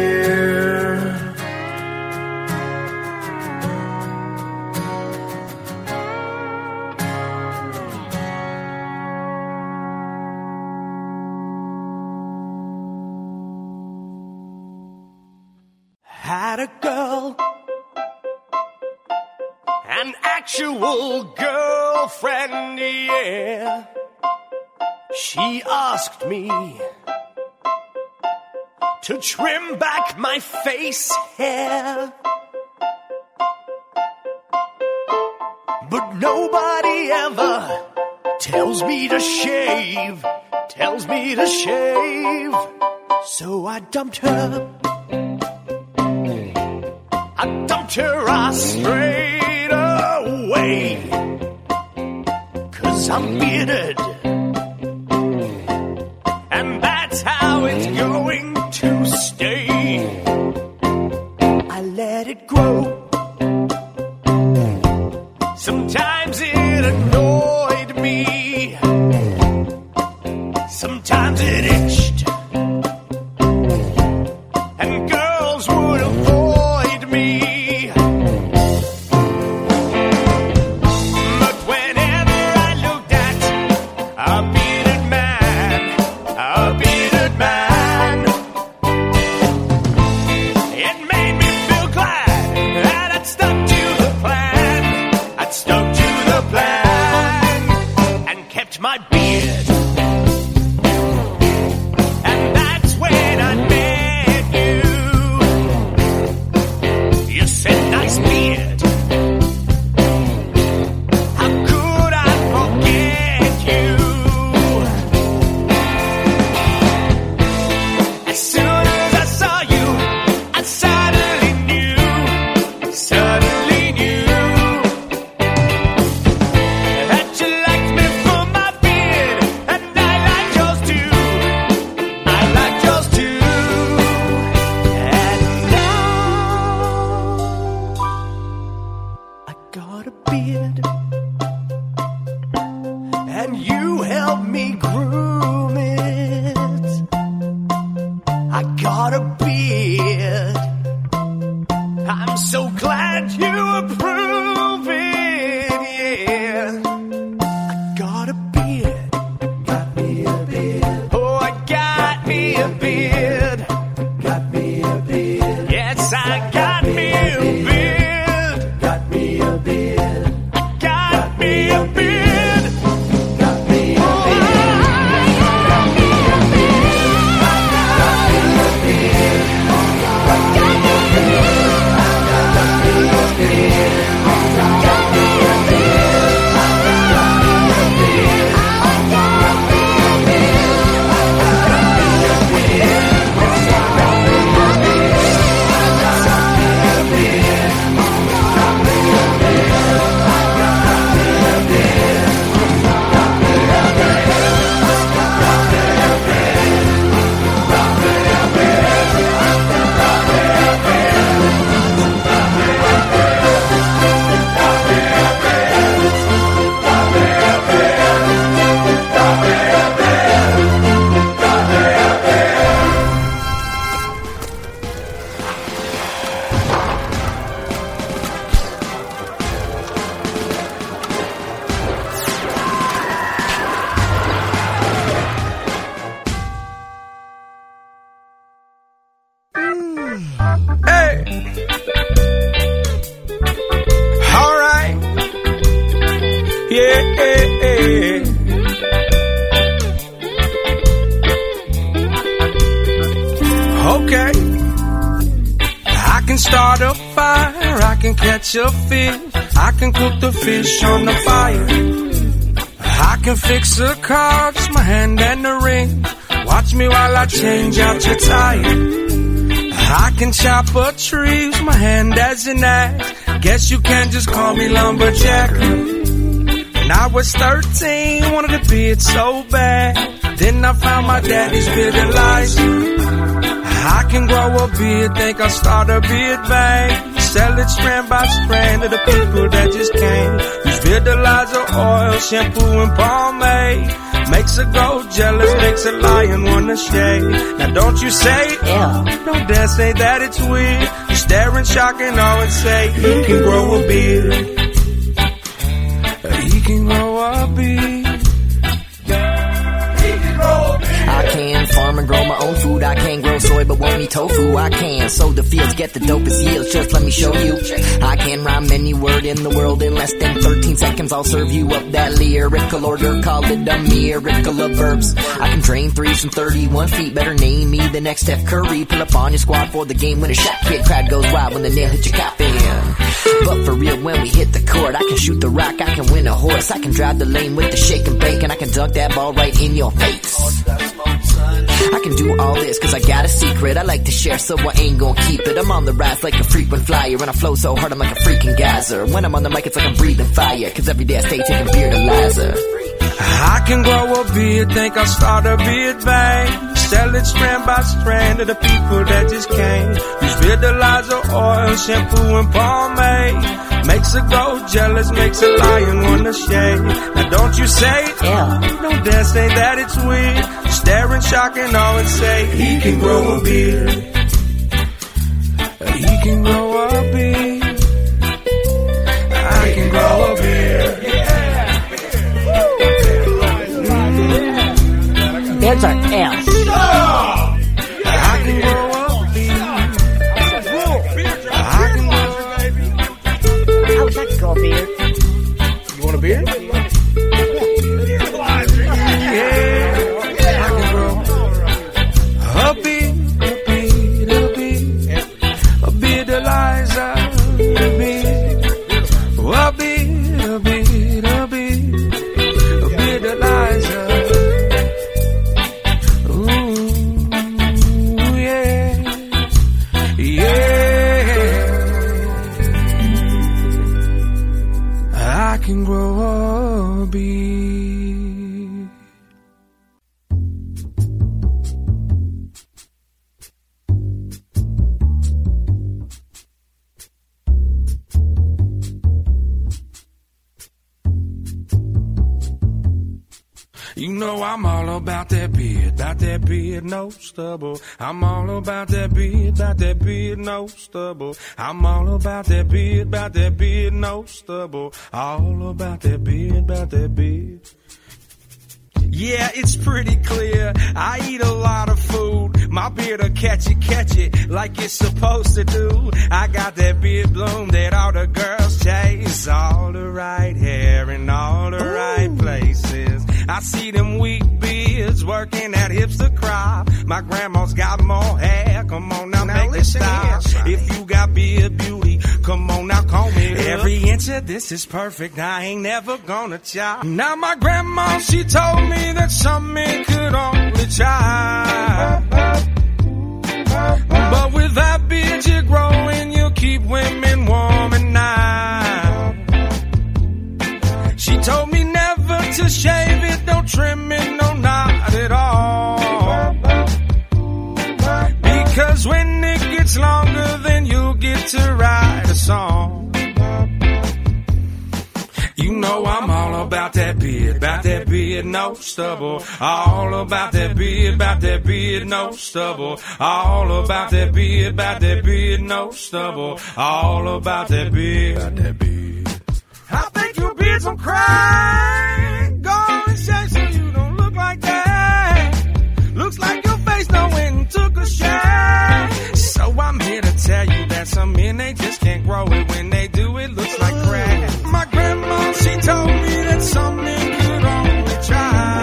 Had a girl, an actual girlfriend, yeah. She asked me to trim back my face hair, but nobody ever tells me to shave, tells me to shave. So I dumped her. I dumped her ass straight away, 'cause I'm bearded, and that's how it's going to stay. I let it grow. Sometimes it annoyed me, sometimes it itched, and girls would avoid me. But whenever I looked at a bearded man, a bearded man, it made me feel glad that I'd stuck to the plan. I'd stuck to the plan. so glad you approve it, yeah. I got a beard. Got me a beard. Oh, I got me a beard. Got me a beard. Yes, I got me a beard. Got me a beard. Got me a beard. Got me a beard. Got me a beard. Got me a beard. Got me a beard. A fish. I can cook the fish on the fire. I can fix a car, just my hand and the ring. Watch me while I change out your tire. I can chop a tree, use my hand as an axe. Guess you can just call me lumberjack. When I was thirteen, wanted to be it so bad. Then I found my daddy's beard Elijah. I can grow a beard, think I'll start a beard bank. Sell it strand by strand to the people that just came. Use Vitalizer oil, shampoo, and pomade. Makes a goat jealous, makes a lion wanna shade. Now don't you say, yeah. Don't dare say that it's weird. You stare in shock and awe and say, he can grow a beard. He can grow a beard. I can farm and grow my own food. I can grow soy but won't eat tofu. I can sow the fields, get the dopest yields. Just let me show you. I can rhyme any word in the world in less than thirteen seconds. I'll serve you up that lyrical order. Call it a miracle of verbs. I can drain threes from thirty-one feet. Better name me the next Steph Curry. Pull up on your squad for the game winner shot. Kid crowd goes wild when the nail hits your coffin. But for real, when we hit the court, I can shoot the rock, I can win a horse. I can drive the lane with the shake and bake, and I can dunk that ball right in your face. I can do all this cause I got a secret I like to share, so I ain't gonna keep it. I'm on the rise like a frequent flyer, and I flow so hard I'm like a freaking geyser. When I'm on the mic it's like I'm breathing fire, cause every day I stay taking beard Eliza. I can grow a beard, think I'll start a beard bank. Sell it strand by strand to the people that just came. Use Vitalizer oil, shampoo, and pomade. Makes a goat jealous, makes a lion wanna shade. Now don't you say, yeah. Don't dare say that it's weird. Stare in shock and awe and say, he can grow a beard. He can grow a beard. I can grow a beard. Beards are ass. I can grow a beard. I can grow a beard. I would like to grow a beard. You want a beard? Yeah. I can grow a beard, a beard, a beard. A beard Eliza. A beard. A beard, a beard, a beard. A beard Eliza. Can grow a beard. You know I'm all about that beard, about that beard, no stubble. I'm all about that beard, about that beard, no stubble. I'm all about that beard, about that beard, no stubble. All about that beard, about that beard. Yeah, it's pretty clear. I eat a lot of food. My beard'll catch it, catch it like it's supposed to do. I got that beard bloom that all the girls chase. All the right hair in all the right places. I see them weak beards working at hipster crop. My grandma's got more hair. Come on now, now make it stop. If you got beard beauty, come on now, comb it up. Every inch of this is perfect. I ain't never gonna chop. Now my grandma, she told me that some men could only try. But with that beard you're growing, you'll keep women warm at night. She told me never to shave it, don't trim it, no, not at all. Because when it gets longer, then you'll get to write a song. You know I'm all about that beard, about that beard, no stubble. All about that beard, about that beard, no stubble. All about that beard, about that beard, no stubble. All about that beard, about that beard. I think your beard's on crack. Go and shave so you don't look like that. Looks like your face no one took a shave. So I'm here to tell you that some men, they just can't grow it. When they do, it looks like crack. My grandma, she told me that some men could only try.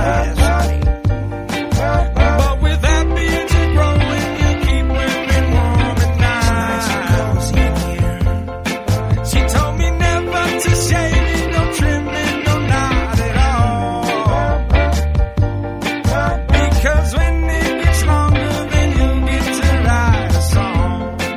But with that beard you're growing, you keep women warm at night. She told me never to shave it, no trim it, no not at all. Because when it gets longer, then you'll get to write a song.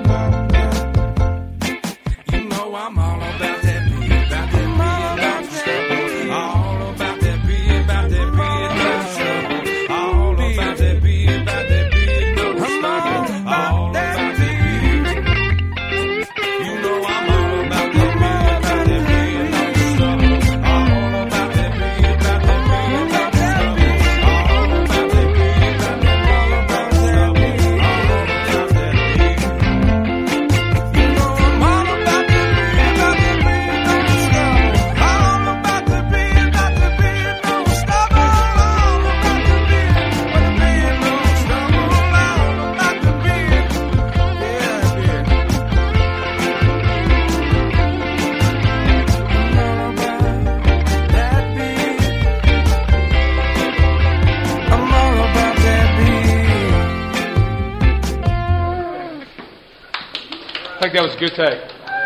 You know I'm all about that beard, about that beard, no stubble. All about that beard, about that beard, no stubble. All about that beard, about that beard, no stubble. All about that beard. You know I'm all about that beard, about that beard, no stubble. All about that beard, about that beard, no stubble. All about that beard, about that beard, no stubble. All about that beard. You know I'm all about that beard, about that beard, no stubble. All about the beard, about the beard, no stubble. All about the beard, about the beard, no stubble. All about the beard, yeah, beard. I'm all about that beard. I think that was a good take.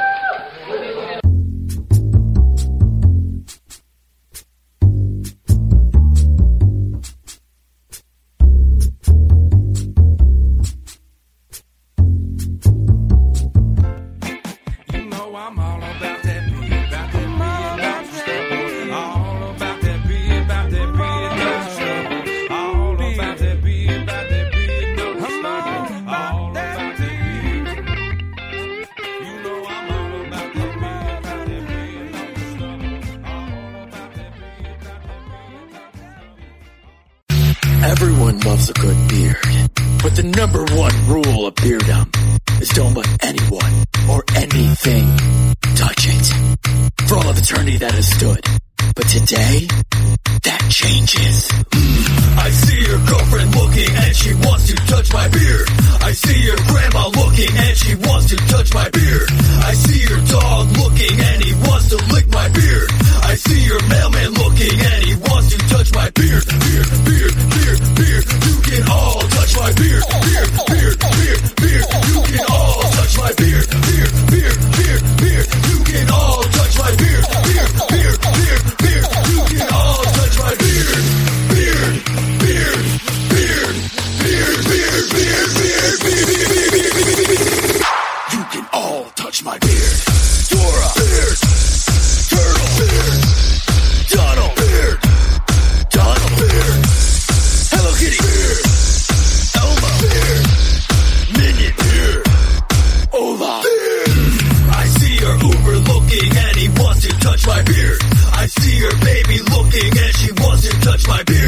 You know I'm all about that beard, about that beard, no stubble. All about that beard, about that beard, no stubble. All about that beard, about that beard, no stubble. All about that beard. You know I'm all about that beard, about that beard, no stubble. All about that beard, about that beard. Everyone loves a good beard, but the number one rule of beardom is don't let anyone or anything touch it. For all of eternity that has stood, but today, that changes. I see your girlfriend looking and she wants to touch my beard. I see your grandma looking and she wants to touch my beard. I see your dog looking and he wants to lick my beard. I see your mailman looking and he wants to touch my beard. Beard, beard, beard, beard. You can all touch my beard. Beard, beard, beard, beard. You can all touch my beard. Beard, beard, beard, beard. You can all touch my beard. Beard, beard, beard, beard. You can all touch my beard. Beard, beard, beard, beard, beard, beard, beard, beard, beard. You can all touch my beard. Dora, beard. Turtle, beard. Donald, beard. Donald, beard. Hello Kitty, beard. Elmo, beard. Minion, beard. Olaf, beard. I see your Uber looking and he wants to touch my beard. I see your baby looking and she wants to touch my beard.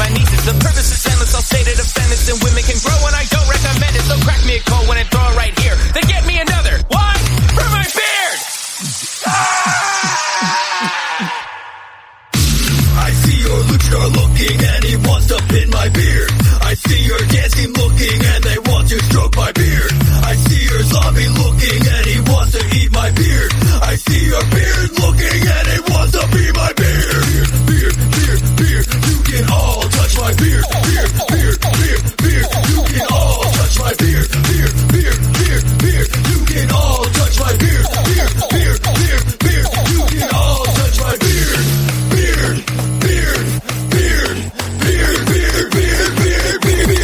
my nieces. The purpose is endless, I'll say to defendants and women can grow and I don't recommend it. So crack me a cold when I throw it right here. Then get me another. Why? For my beard! I see your lips are looking and he wants to pin my beard. I see your dance team looking and they want to stroke my beard. I see your zombie looking and he wants to eat my beard. I see your beard looking and he wants to be my beard. Beard, beard, beard, beard, you can all touch my beard. Beard, beard, beard, beard, you can all touch my beard. Beard, beard, beard, beard, you can all touch my beard. Beard, beard, beard, beard, you can all touch my beard. Beard, beard, beard, beard, beard, beard, beard,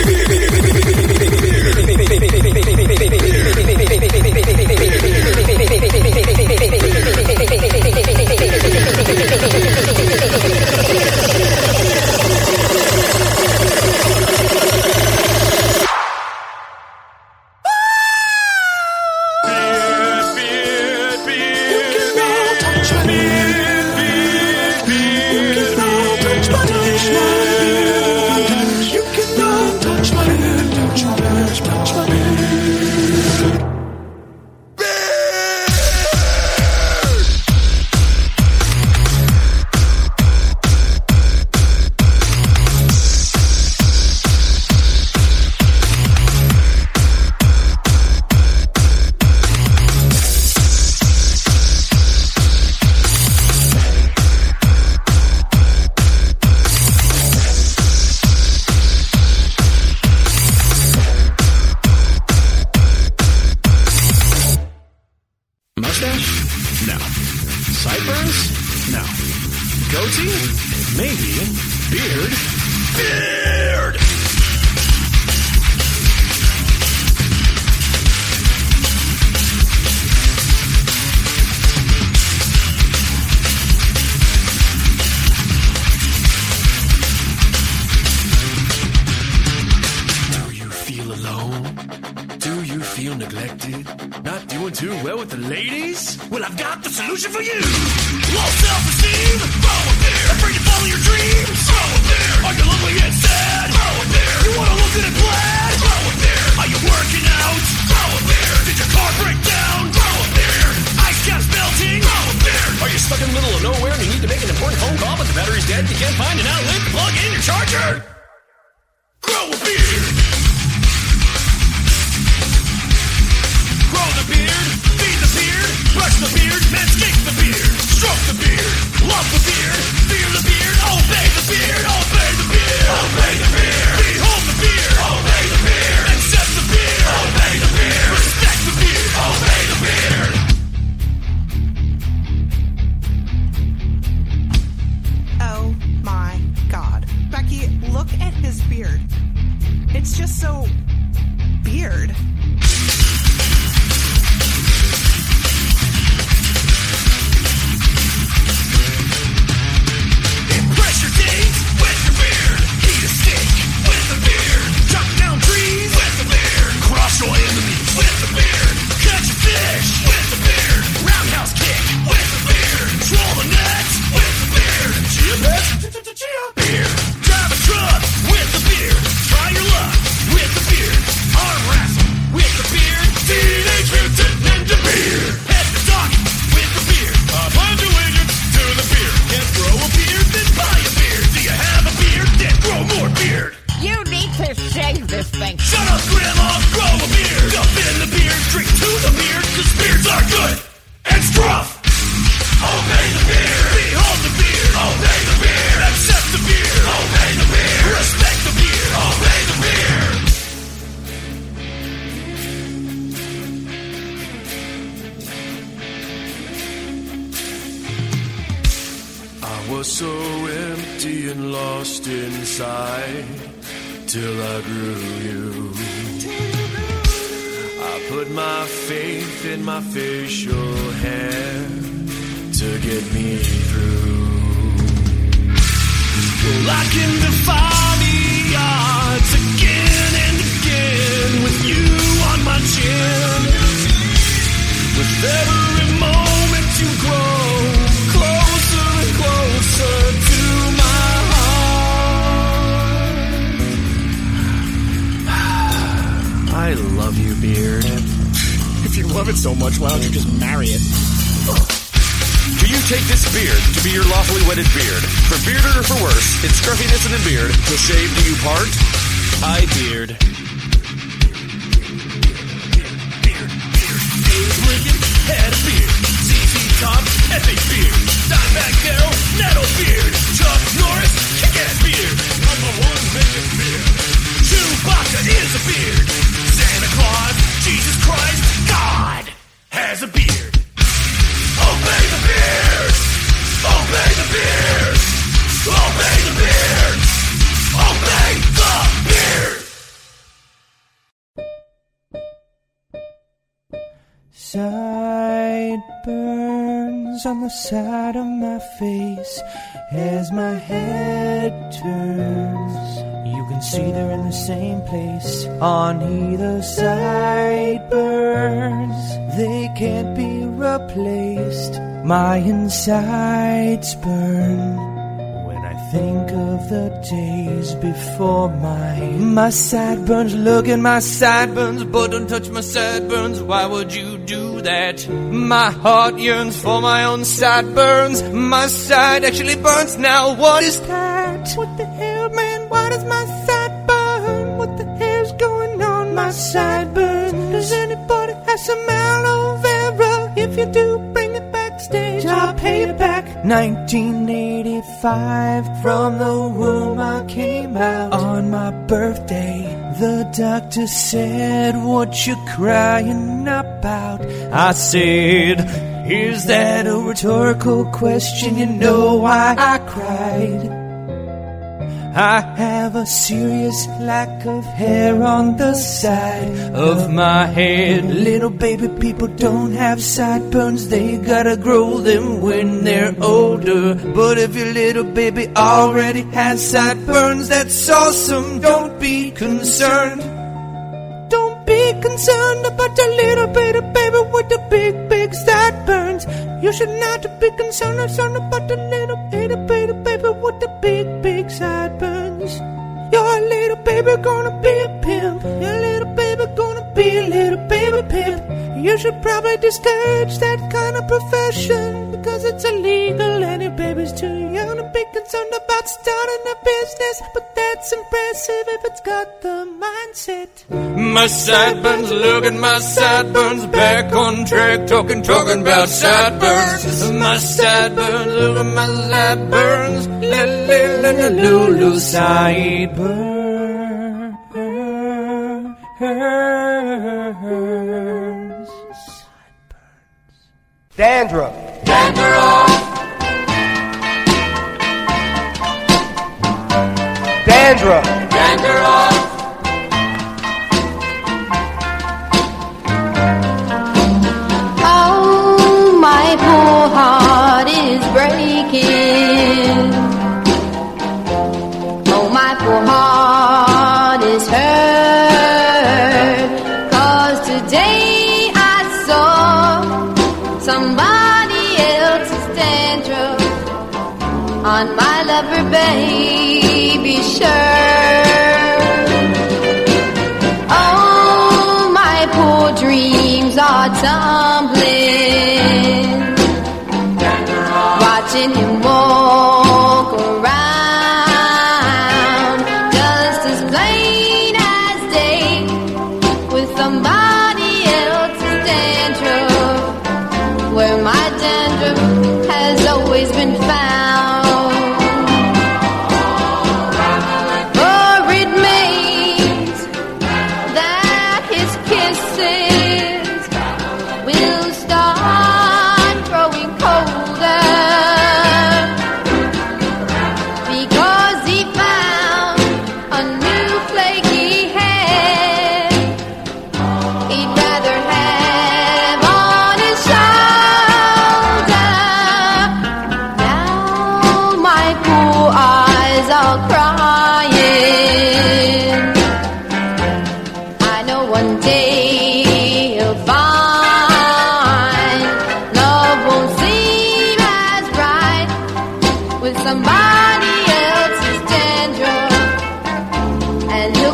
was so empty and lost inside till I grew you. I put my faith in my facial hair to get me through. Well, I can defy the odds again and again with you on my chin. With every moment you grow closer and closer to my heart. I love you, Beard. If you love it so much, why don't you just marry it? Do you take this beard to be your lawfully wedded beard? For bearded or for worse, in scruffiness and in beard, till shave do you part? I beard. Abe Lincoln had a beard. Z Z Top, epic beard. Dimebag Darrell, Nato beard. Chuck Norris, kick-ass beard. Number one making beard. Chewbacca is a beard. Santa Claus, Jesus Christ, God has a beard. Obey the beard! Obey the beard! Obey the beard! Obey the beard! Sideburns on the side of my face as my head turns. You can see they're in the same place on either side. Burns, they can't be replaced. My insides burn when I think of the days before mine. My sideburns, look at my sideburns, but don't touch my sideburns. Why would you do that? My heart yearns for my own sideburns. My side actually burns now. What is that? What the hell, man? Why does my side burn? What the hell's going on? My side burns. Does anybody have some aloe vera? If you do, bring it backstage. I'll pay it back. nineteen eighty-five, from the womb I came out on my birthday. The doctor said, what you crying about? I said, is that a rhetorical question? You know why I cried. I have a serious lack of hair on the side of my head. Little baby people don't have sideburns, they gotta grow them when they're older. But if your little baby already has sideburns, that's awesome, don't be concerned. Don't be concerned about your little bitty baby with the big, big sideburns. You should not be concerned, concerned about the little bitty, bitty baby with the big, big sideburns. Your little baby gonna be a pimp. Your little baby gonna be a little baby pimp. You should probably discourage that kind of profession because it's illegal and your baby's too young to be concerned about starting a business. But that's impressive if it's got the mindset. My sideburns, look at my sideburns, back on track, talking, talking about sideburns. My sideburns, look at my sideburns, la la la la lulu sideburns. Dandruff. Dandruff. Dandruff. Dandruff. Oh, my poor heart is breaking. Oh, my poor heart is hurt. 'Cause today I saw somebody else's dandruff on my lover baby's shirt. Oh, my poor dreams are tumbling, watching him walk around just as plain as day with somebody else's dandruff, where my dandruff has always been found.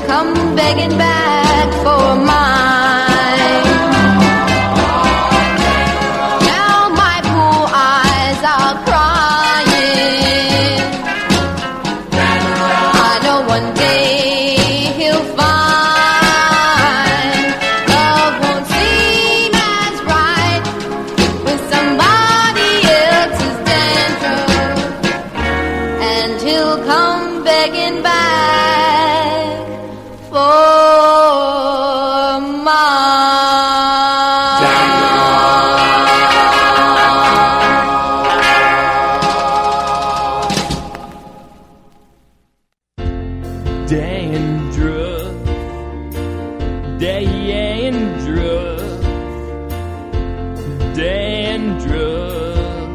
come begging back for mine. Now my poor eyes are crying. I know one day he'll find love won't seem as right with somebody else's dandruff, and he'll come begging back for Dandruff, dandruff, dandruff,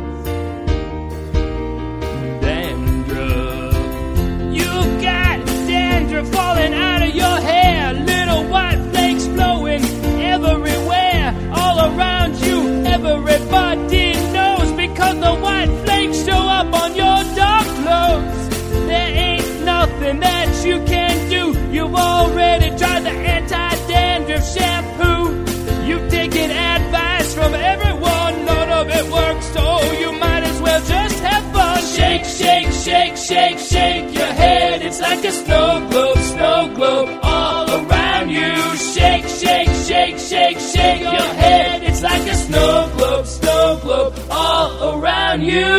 dandruff. You've got dandruff falling out of your hair, little white flakes flowing everywhere, all around you. Everybody knows because the white flakes show up on your dark clothes. There ain't nothing that you can do. You've already tried the anti-dandruff shampoo. You've taken advice from everyone. None of it works, so you might as well just have fun. Shake, shake, shake, shake, shake your head. It's like a snow globe, snow globe all around you. Shake, shake, shake, shake, shake your head. It's like a snow globe, snow globe all around you.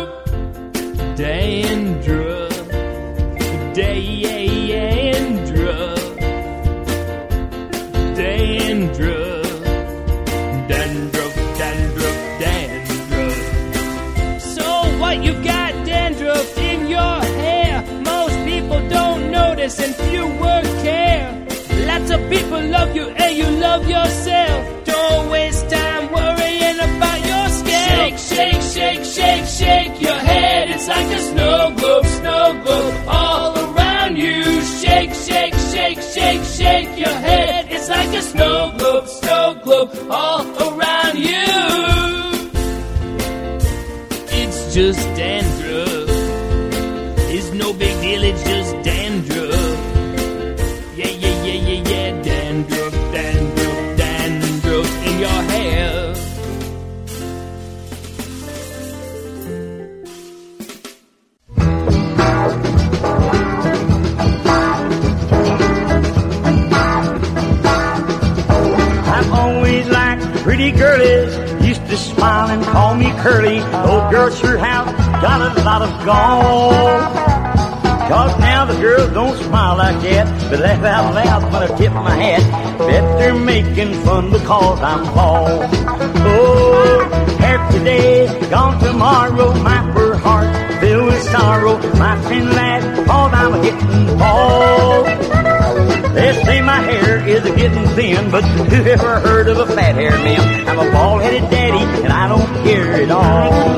Dandruff, dandruff, dandruff, dandruff, dandruff, dandruff. So what, you got dandruff in your hair? Most people don't notice and few would care. Lots of people love you and you love yourself. Don't waste time worrying about your scalp. Shake, shake, shake, shake, shake your head. It's like a snow globe, snow globe all around you. Shake, shake, shake, shake, shake your head. It's like a snow globe, snow globe all around you. It's just dandruff. It's no big deal, it's just dandruff. Yeah, yeah, yeah, yeah, yeah, dandruff, dandruff, dandruff in your hair. I've always liked pretty girlies, used to smile and call me Curly. Those girls sure have got a lot of gall. Cause now the girls don't smile like that, but laugh out loud when I tip my hat. Bet they're making fun because I'm bald. Oh, hair today, gone tomorrow, my poor heart filled with sorrow. My friend laughed cause I'm getting bald. They say my hair is a getting thin, but who ever heard of a fat haired man? I'm a bald-headed daddy, and I don't care at all.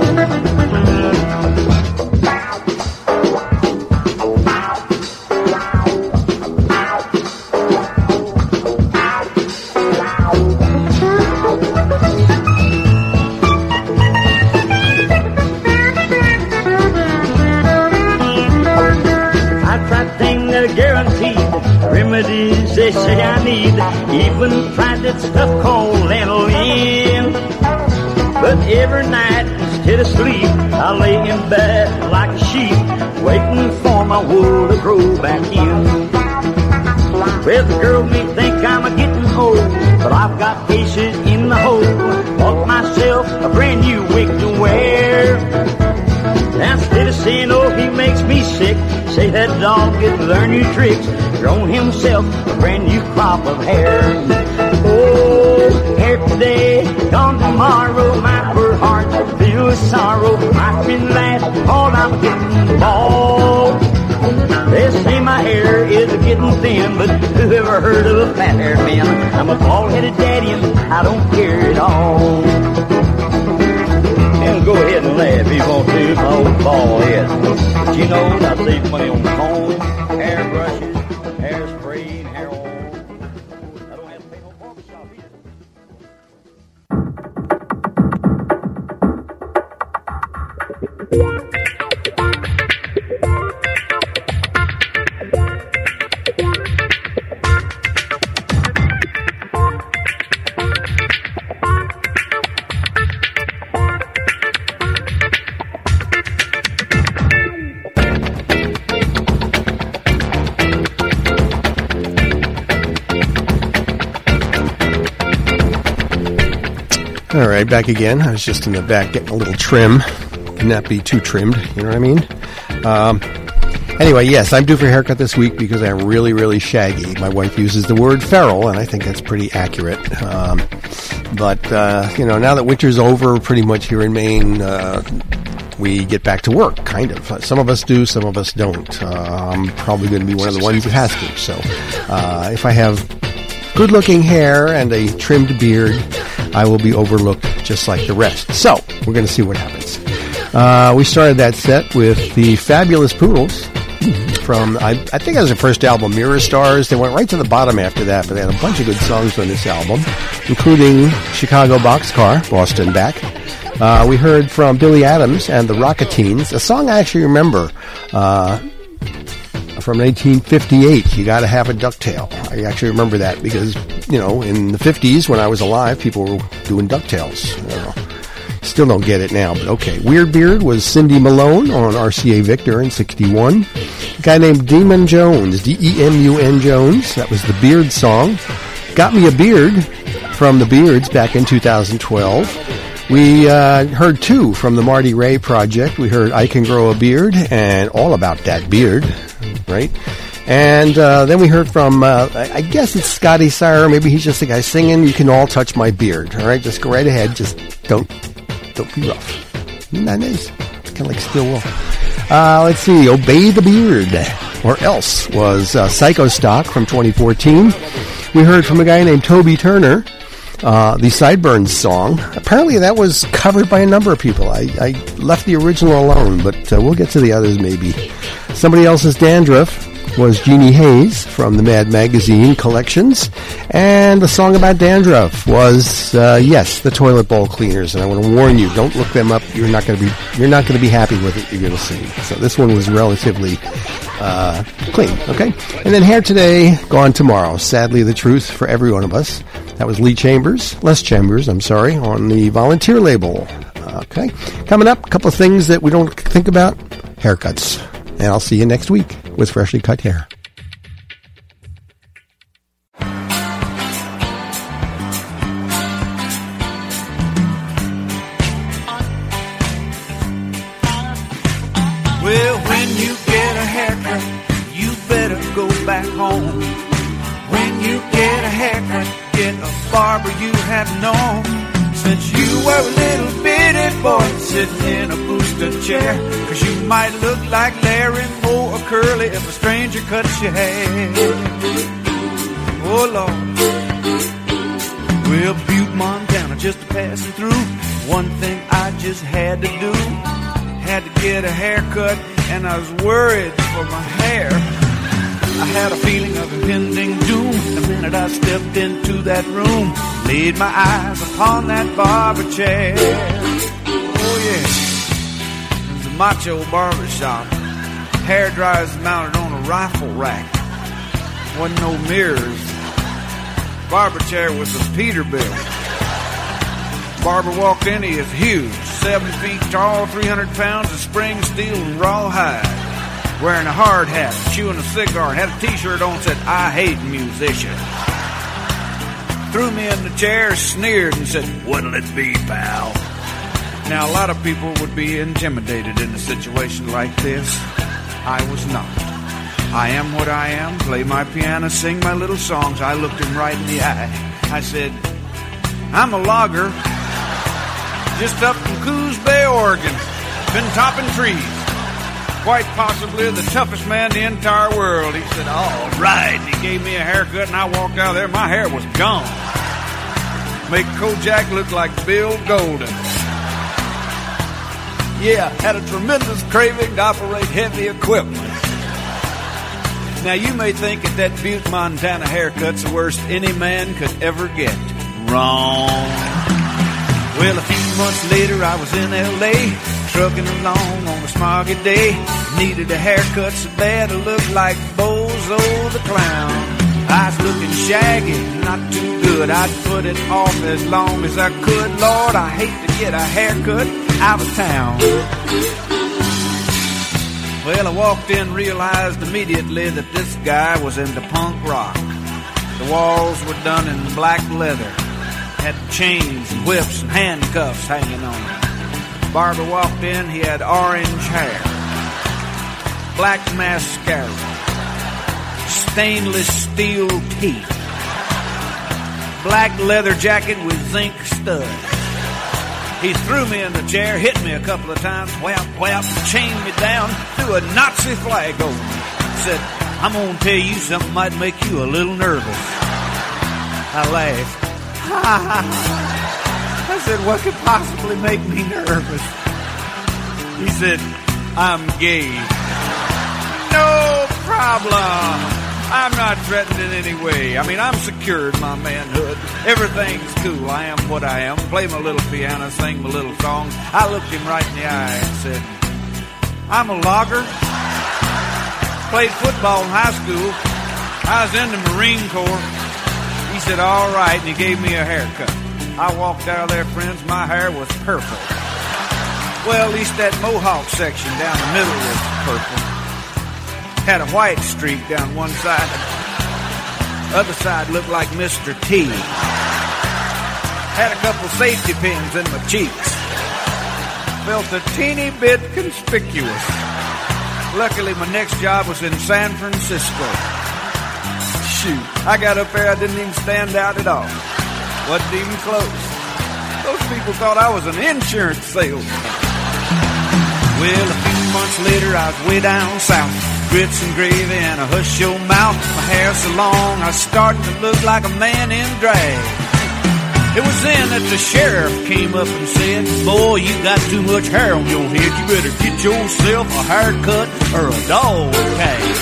Remedies they say I need, even tried that stuff called lanolin. But every night instead of sleep, I lay in bed like a sheep, waiting for my wool to grow back in. Well, the girls may think I'm a getting old, but I've got aces in the hole. Bought myself a brand new wig to wear. Instead of saying, oh, he makes me sick, say that dog has learned new tricks, grown himself a brand new crop of hair. Oh, hair today, gone tomorrow, my poor heart filled with sorrow. My friend laughs, all I'm getting bald. They say my hair is a getting thin, but who ever heard of a fat-haired man? I'm a bald-headed daddy and I don't care at all. And go ahead and laugh if you want to, my old bald head. But you know, I save money on comb, hair brushes, hairspray, and hair oil. I don't have to pay no barbershop either. All right, back again. I was just in the back getting a little trim. Not be too trimmed, you know what I mean? Um, anyway, yes, I'm due for a haircut this week because I'm really, really shaggy. My wife uses the word feral, and I think that's pretty accurate. Um, but, uh, you know, now that winter's over pretty much here in Maine, uh, we get back to work, kind of. Some of us do, some of us don't. Uh, I'm probably going to be one of the ones that has to. So uh, if I have good-looking hair and a trimmed beard, I will be overlooked just like the rest. So we're going to see what happens. Uh, we started that set with the Fabulous Poodles from, I, I think that was their first album, Mirror Stars. They went right to the bottom after that, but they had a bunch of good songs on this album, including Chicago Boxcar, Boston Back. Uh, we heard from Billy Adams and the Rocketeens, a song I actually remember uh, from nineteen fifty-eight, You Gotta Have a Ducktail. I actually remember that because, you know, in the fifties when I was alive, people were doing DuckTales. I don't know. Still don't get it now, but okay. Weird Beard was Cindy Malone on R C A Victor in sixty-one. A guy named Demon Jones, D E M U N Jones, that was the Beard song. Got Me a Beard from the Beards back in two thousand twelve. We uh, heard two from the Marty Ray Project. We heard I Can Grow a Beard and All About That Beard, right? And uh, then we heard from, uh, I guess it's Scotty Sire. Maybe he's just the guy singing, You Can All Touch My Beard. All right, just go right ahead. Just don't don't be rough. Isn't that nice? It's kind of like Still Wolf. Uh, let's see, Obey the Beard, or Else, was uh, Psycho Stock from twenty fourteen. We heard from a guy named Toby Turner, uh, the Sideburns song. Apparently that was covered by a number of people. I, I left the original alone, but uh, we'll get to the others maybe. Somebody Else's Dandruff was Jeannie Hayes from the Mad Magazine collections, and the song about dandruff was uh, yes, the Toilet Bowl Cleaners. And I want to warn you, don't look them up. You're not going to be you're not going to be happy with it. You're going to see. So this one was relatively uh, clean. Okay, and then Hair Today, Gone Tomorrow. Sadly, the truth for every one of us. That was Lee Chambers, Les Chambers. I'm sorry, on the Volunteer label. Okay, coming up, a couple of things that we don't think about: haircuts. And I'll see you next week with Freshly Cut Hair. Well, when you get a haircut, you better go back home. When you get a haircut, get a barber you have known. Since you were a little bitty boy sitting in a booster chair, 'cause you might look like Larry Moore or Curly if a stranger cuts your hair. Oh, Lord. Well, Butte, Montana, just passing through. One thing I just had to do, had to get a haircut, and I was worried for my hair. I had a feeling of impending doom the minute I stepped into that room, laid my eyes upon that barber chair. Oh yeah, it was a macho barber shop. Hair dryers mounted on a rifle rack. Wasn't no mirrors. Barber chair was a Peterbilt. Barber walked in, he is huge, seven feet tall, three hundred pounds of spring steel and rawhide. Wearing a hard hat, chewing a cigar, and had a t-shirt on that said, I hate musicians. Threw me in the chair, sneered, and said, what'll it be, pal? Now, a lot of people would be intimidated in a situation like this. I was not. I am what I am, play my piano, sing my little songs. I looked him right in the eye. I said, I'm a logger, just up from Coos Bay, Oregon. Been topping trees. Quite possibly the toughest man in the entire world. He said, all right. He gave me a haircut, and I walked out of there. My hair was gone. Make Kojak look like Bill Golden. Yeah, had a tremendous craving to operate heavy equipment. Now, you may think that that Butte, Montana haircut's the worst any man could ever get. Wrong. Well, a few months later, I was in L A, trucking along on a smoggy day. Needed a haircut so bad I looked like Bozo the Clown. I was looking shaggy, not too good. I'd put it off as long as I could. Lord, I hate to get a haircut out of town. Well, I walked in, realized immediately that this guy was into punk rock. The walls were done in black leather, Had chains and whips and handcuffs hanging on him. Barber walked in, he had orange hair, black mascara, stainless steel teeth, black leather jacket with zinc studs. He threw me in the chair, hit me a couple of times, whap, whap, chained me down, threw a Nazi flag over me. Said, I'm going to tell you something might make you a little nervous. I laughed. Ha ha ha. I said, what could possibly make me nervous? He said, I'm gay. No problem. I'm not threatened in any way. I mean, I'm secured, my manhood. Everything's cool. I am what I am. Play my little piano, sing my little song. I looked him right in the eye and said, I'm a logger. Played football in high school. I was in the Marine Corps. He said, all right, and he gave me a haircut. I walked out of there, friends. My hair was purple. Well, at least that mohawk section down the middle was purple. Had a white streak down one side. Other side looked like Mister T. Had a couple safety pins in my cheeks. Felt a teeny bit conspicuous. Luckily, my next job was in San Francisco. Shoot, I got up there, I didn't even stand out at all. Wasn't even close. Those people thought I was an insurance salesman. Well, a few months later, I was way down south. Grits and gravy and a hush your mouth. My hair so long, I was starting to look like a man in drag. It was then that the sheriff came up and said, boy, you got too much hair on your head. You better get yourself a haircut or a dog tag.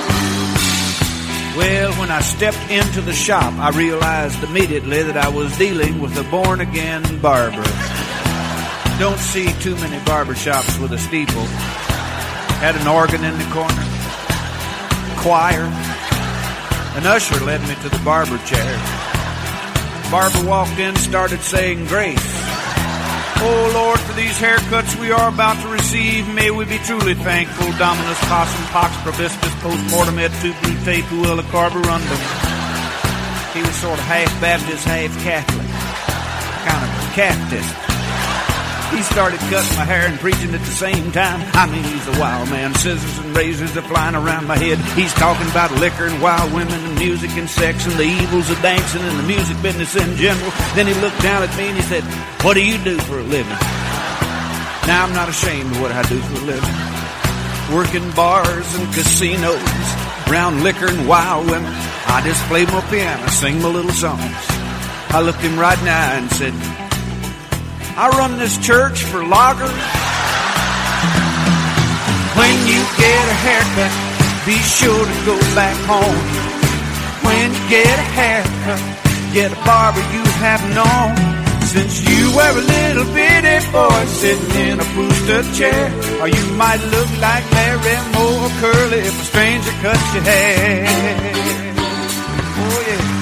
Well, when I stepped into the shop, I realized immediately that I was dealing with a born-again barber. Don't see too many barbershops with a steeple. Had an organ in the corner, choir. An usher led me to the barber chair. Barber walked in, started saying grace. Oh, Lord, for these haircuts we are about to receive, may we be truly thankful. Dominus possum pox probiscus post mortem et tu brute puella carborundum. He was sort of half Baptist, half Catholic. Kind of a Catholic. He started cutting my hair and preaching at the same time. I mean, he's a wild man. Scissors and razors are flying around my head. He's talking about liquor and wild women and music and sex and the evils of dancing and the music business in general. Then he looked down at me and he said, what do you do for a living? Now, I'm not ashamed of what I do for a living. Work in bars and casinos, around liquor and wild women. I just play my piano, sing my little songs. I looked him right in the eye and said, I run this church for loggers. When you get a haircut, be sure to go back home. When you get a haircut, get a barber you have known. Since you were a little bitty boy sitting in a booster chair, or you might look like Larry Moore Curly if a stranger cuts your hair. Oh yeah.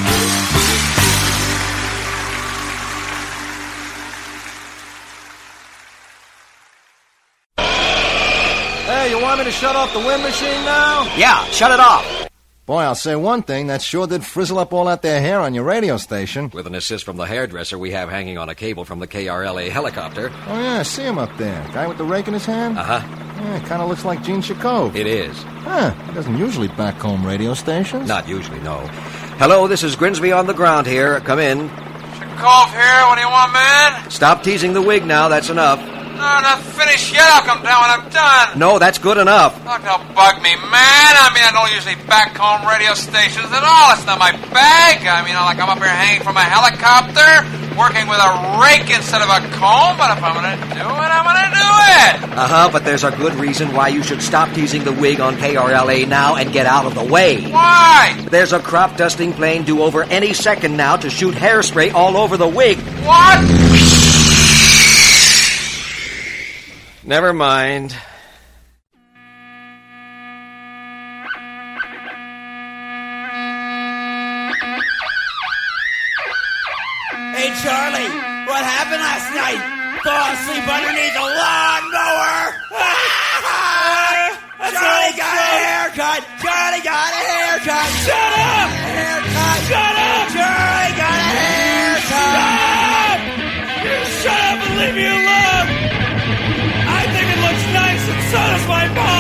Hey, you want me to shut off the wind machine now? Yeah, shut it off. Boy, I'll say one thing, that sure did frizzle up all that there hair on your radio station. With an assist from the hairdresser we have hanging on a cable from the K R L A helicopter. Oh, yeah, I see him up there. Guy with the rake in his hand? Uh-huh. Yeah, kind of looks like Gene Chikov. It is. Huh, he doesn't usually back home radio stations. Not usually, no. Hello, this is Grimsby on the ground here. Come in. Chikov here, what do you want, man? Stop teasing the wig now, that's enough. No, not finished yet. I'll come down when I'm done. No, that's good enough. Look, don't bug me, man. I mean, I don't usually back home radio stations at all. It's not my bag. I mean, like I'm up here hanging from a helicopter, working with a rake instead of a comb. But if I'm going to do it, I'm going to do it. Uh-huh, but there's a good reason why you should stop teasing the wig on K R L A now and get out of the way. Why? There's a crop dusting plane due over any second now to shoot hairspray all over the wig. What? Never mind. Hey, Charlie, what happened last night? Fall asleep underneath a lawnmower? Charlie got a haircut! Charlie got a haircut! Shut up! Haircut! Shut up! Charlie got a haircut! Shut up! you look. I think it looks nice, and so does my mom.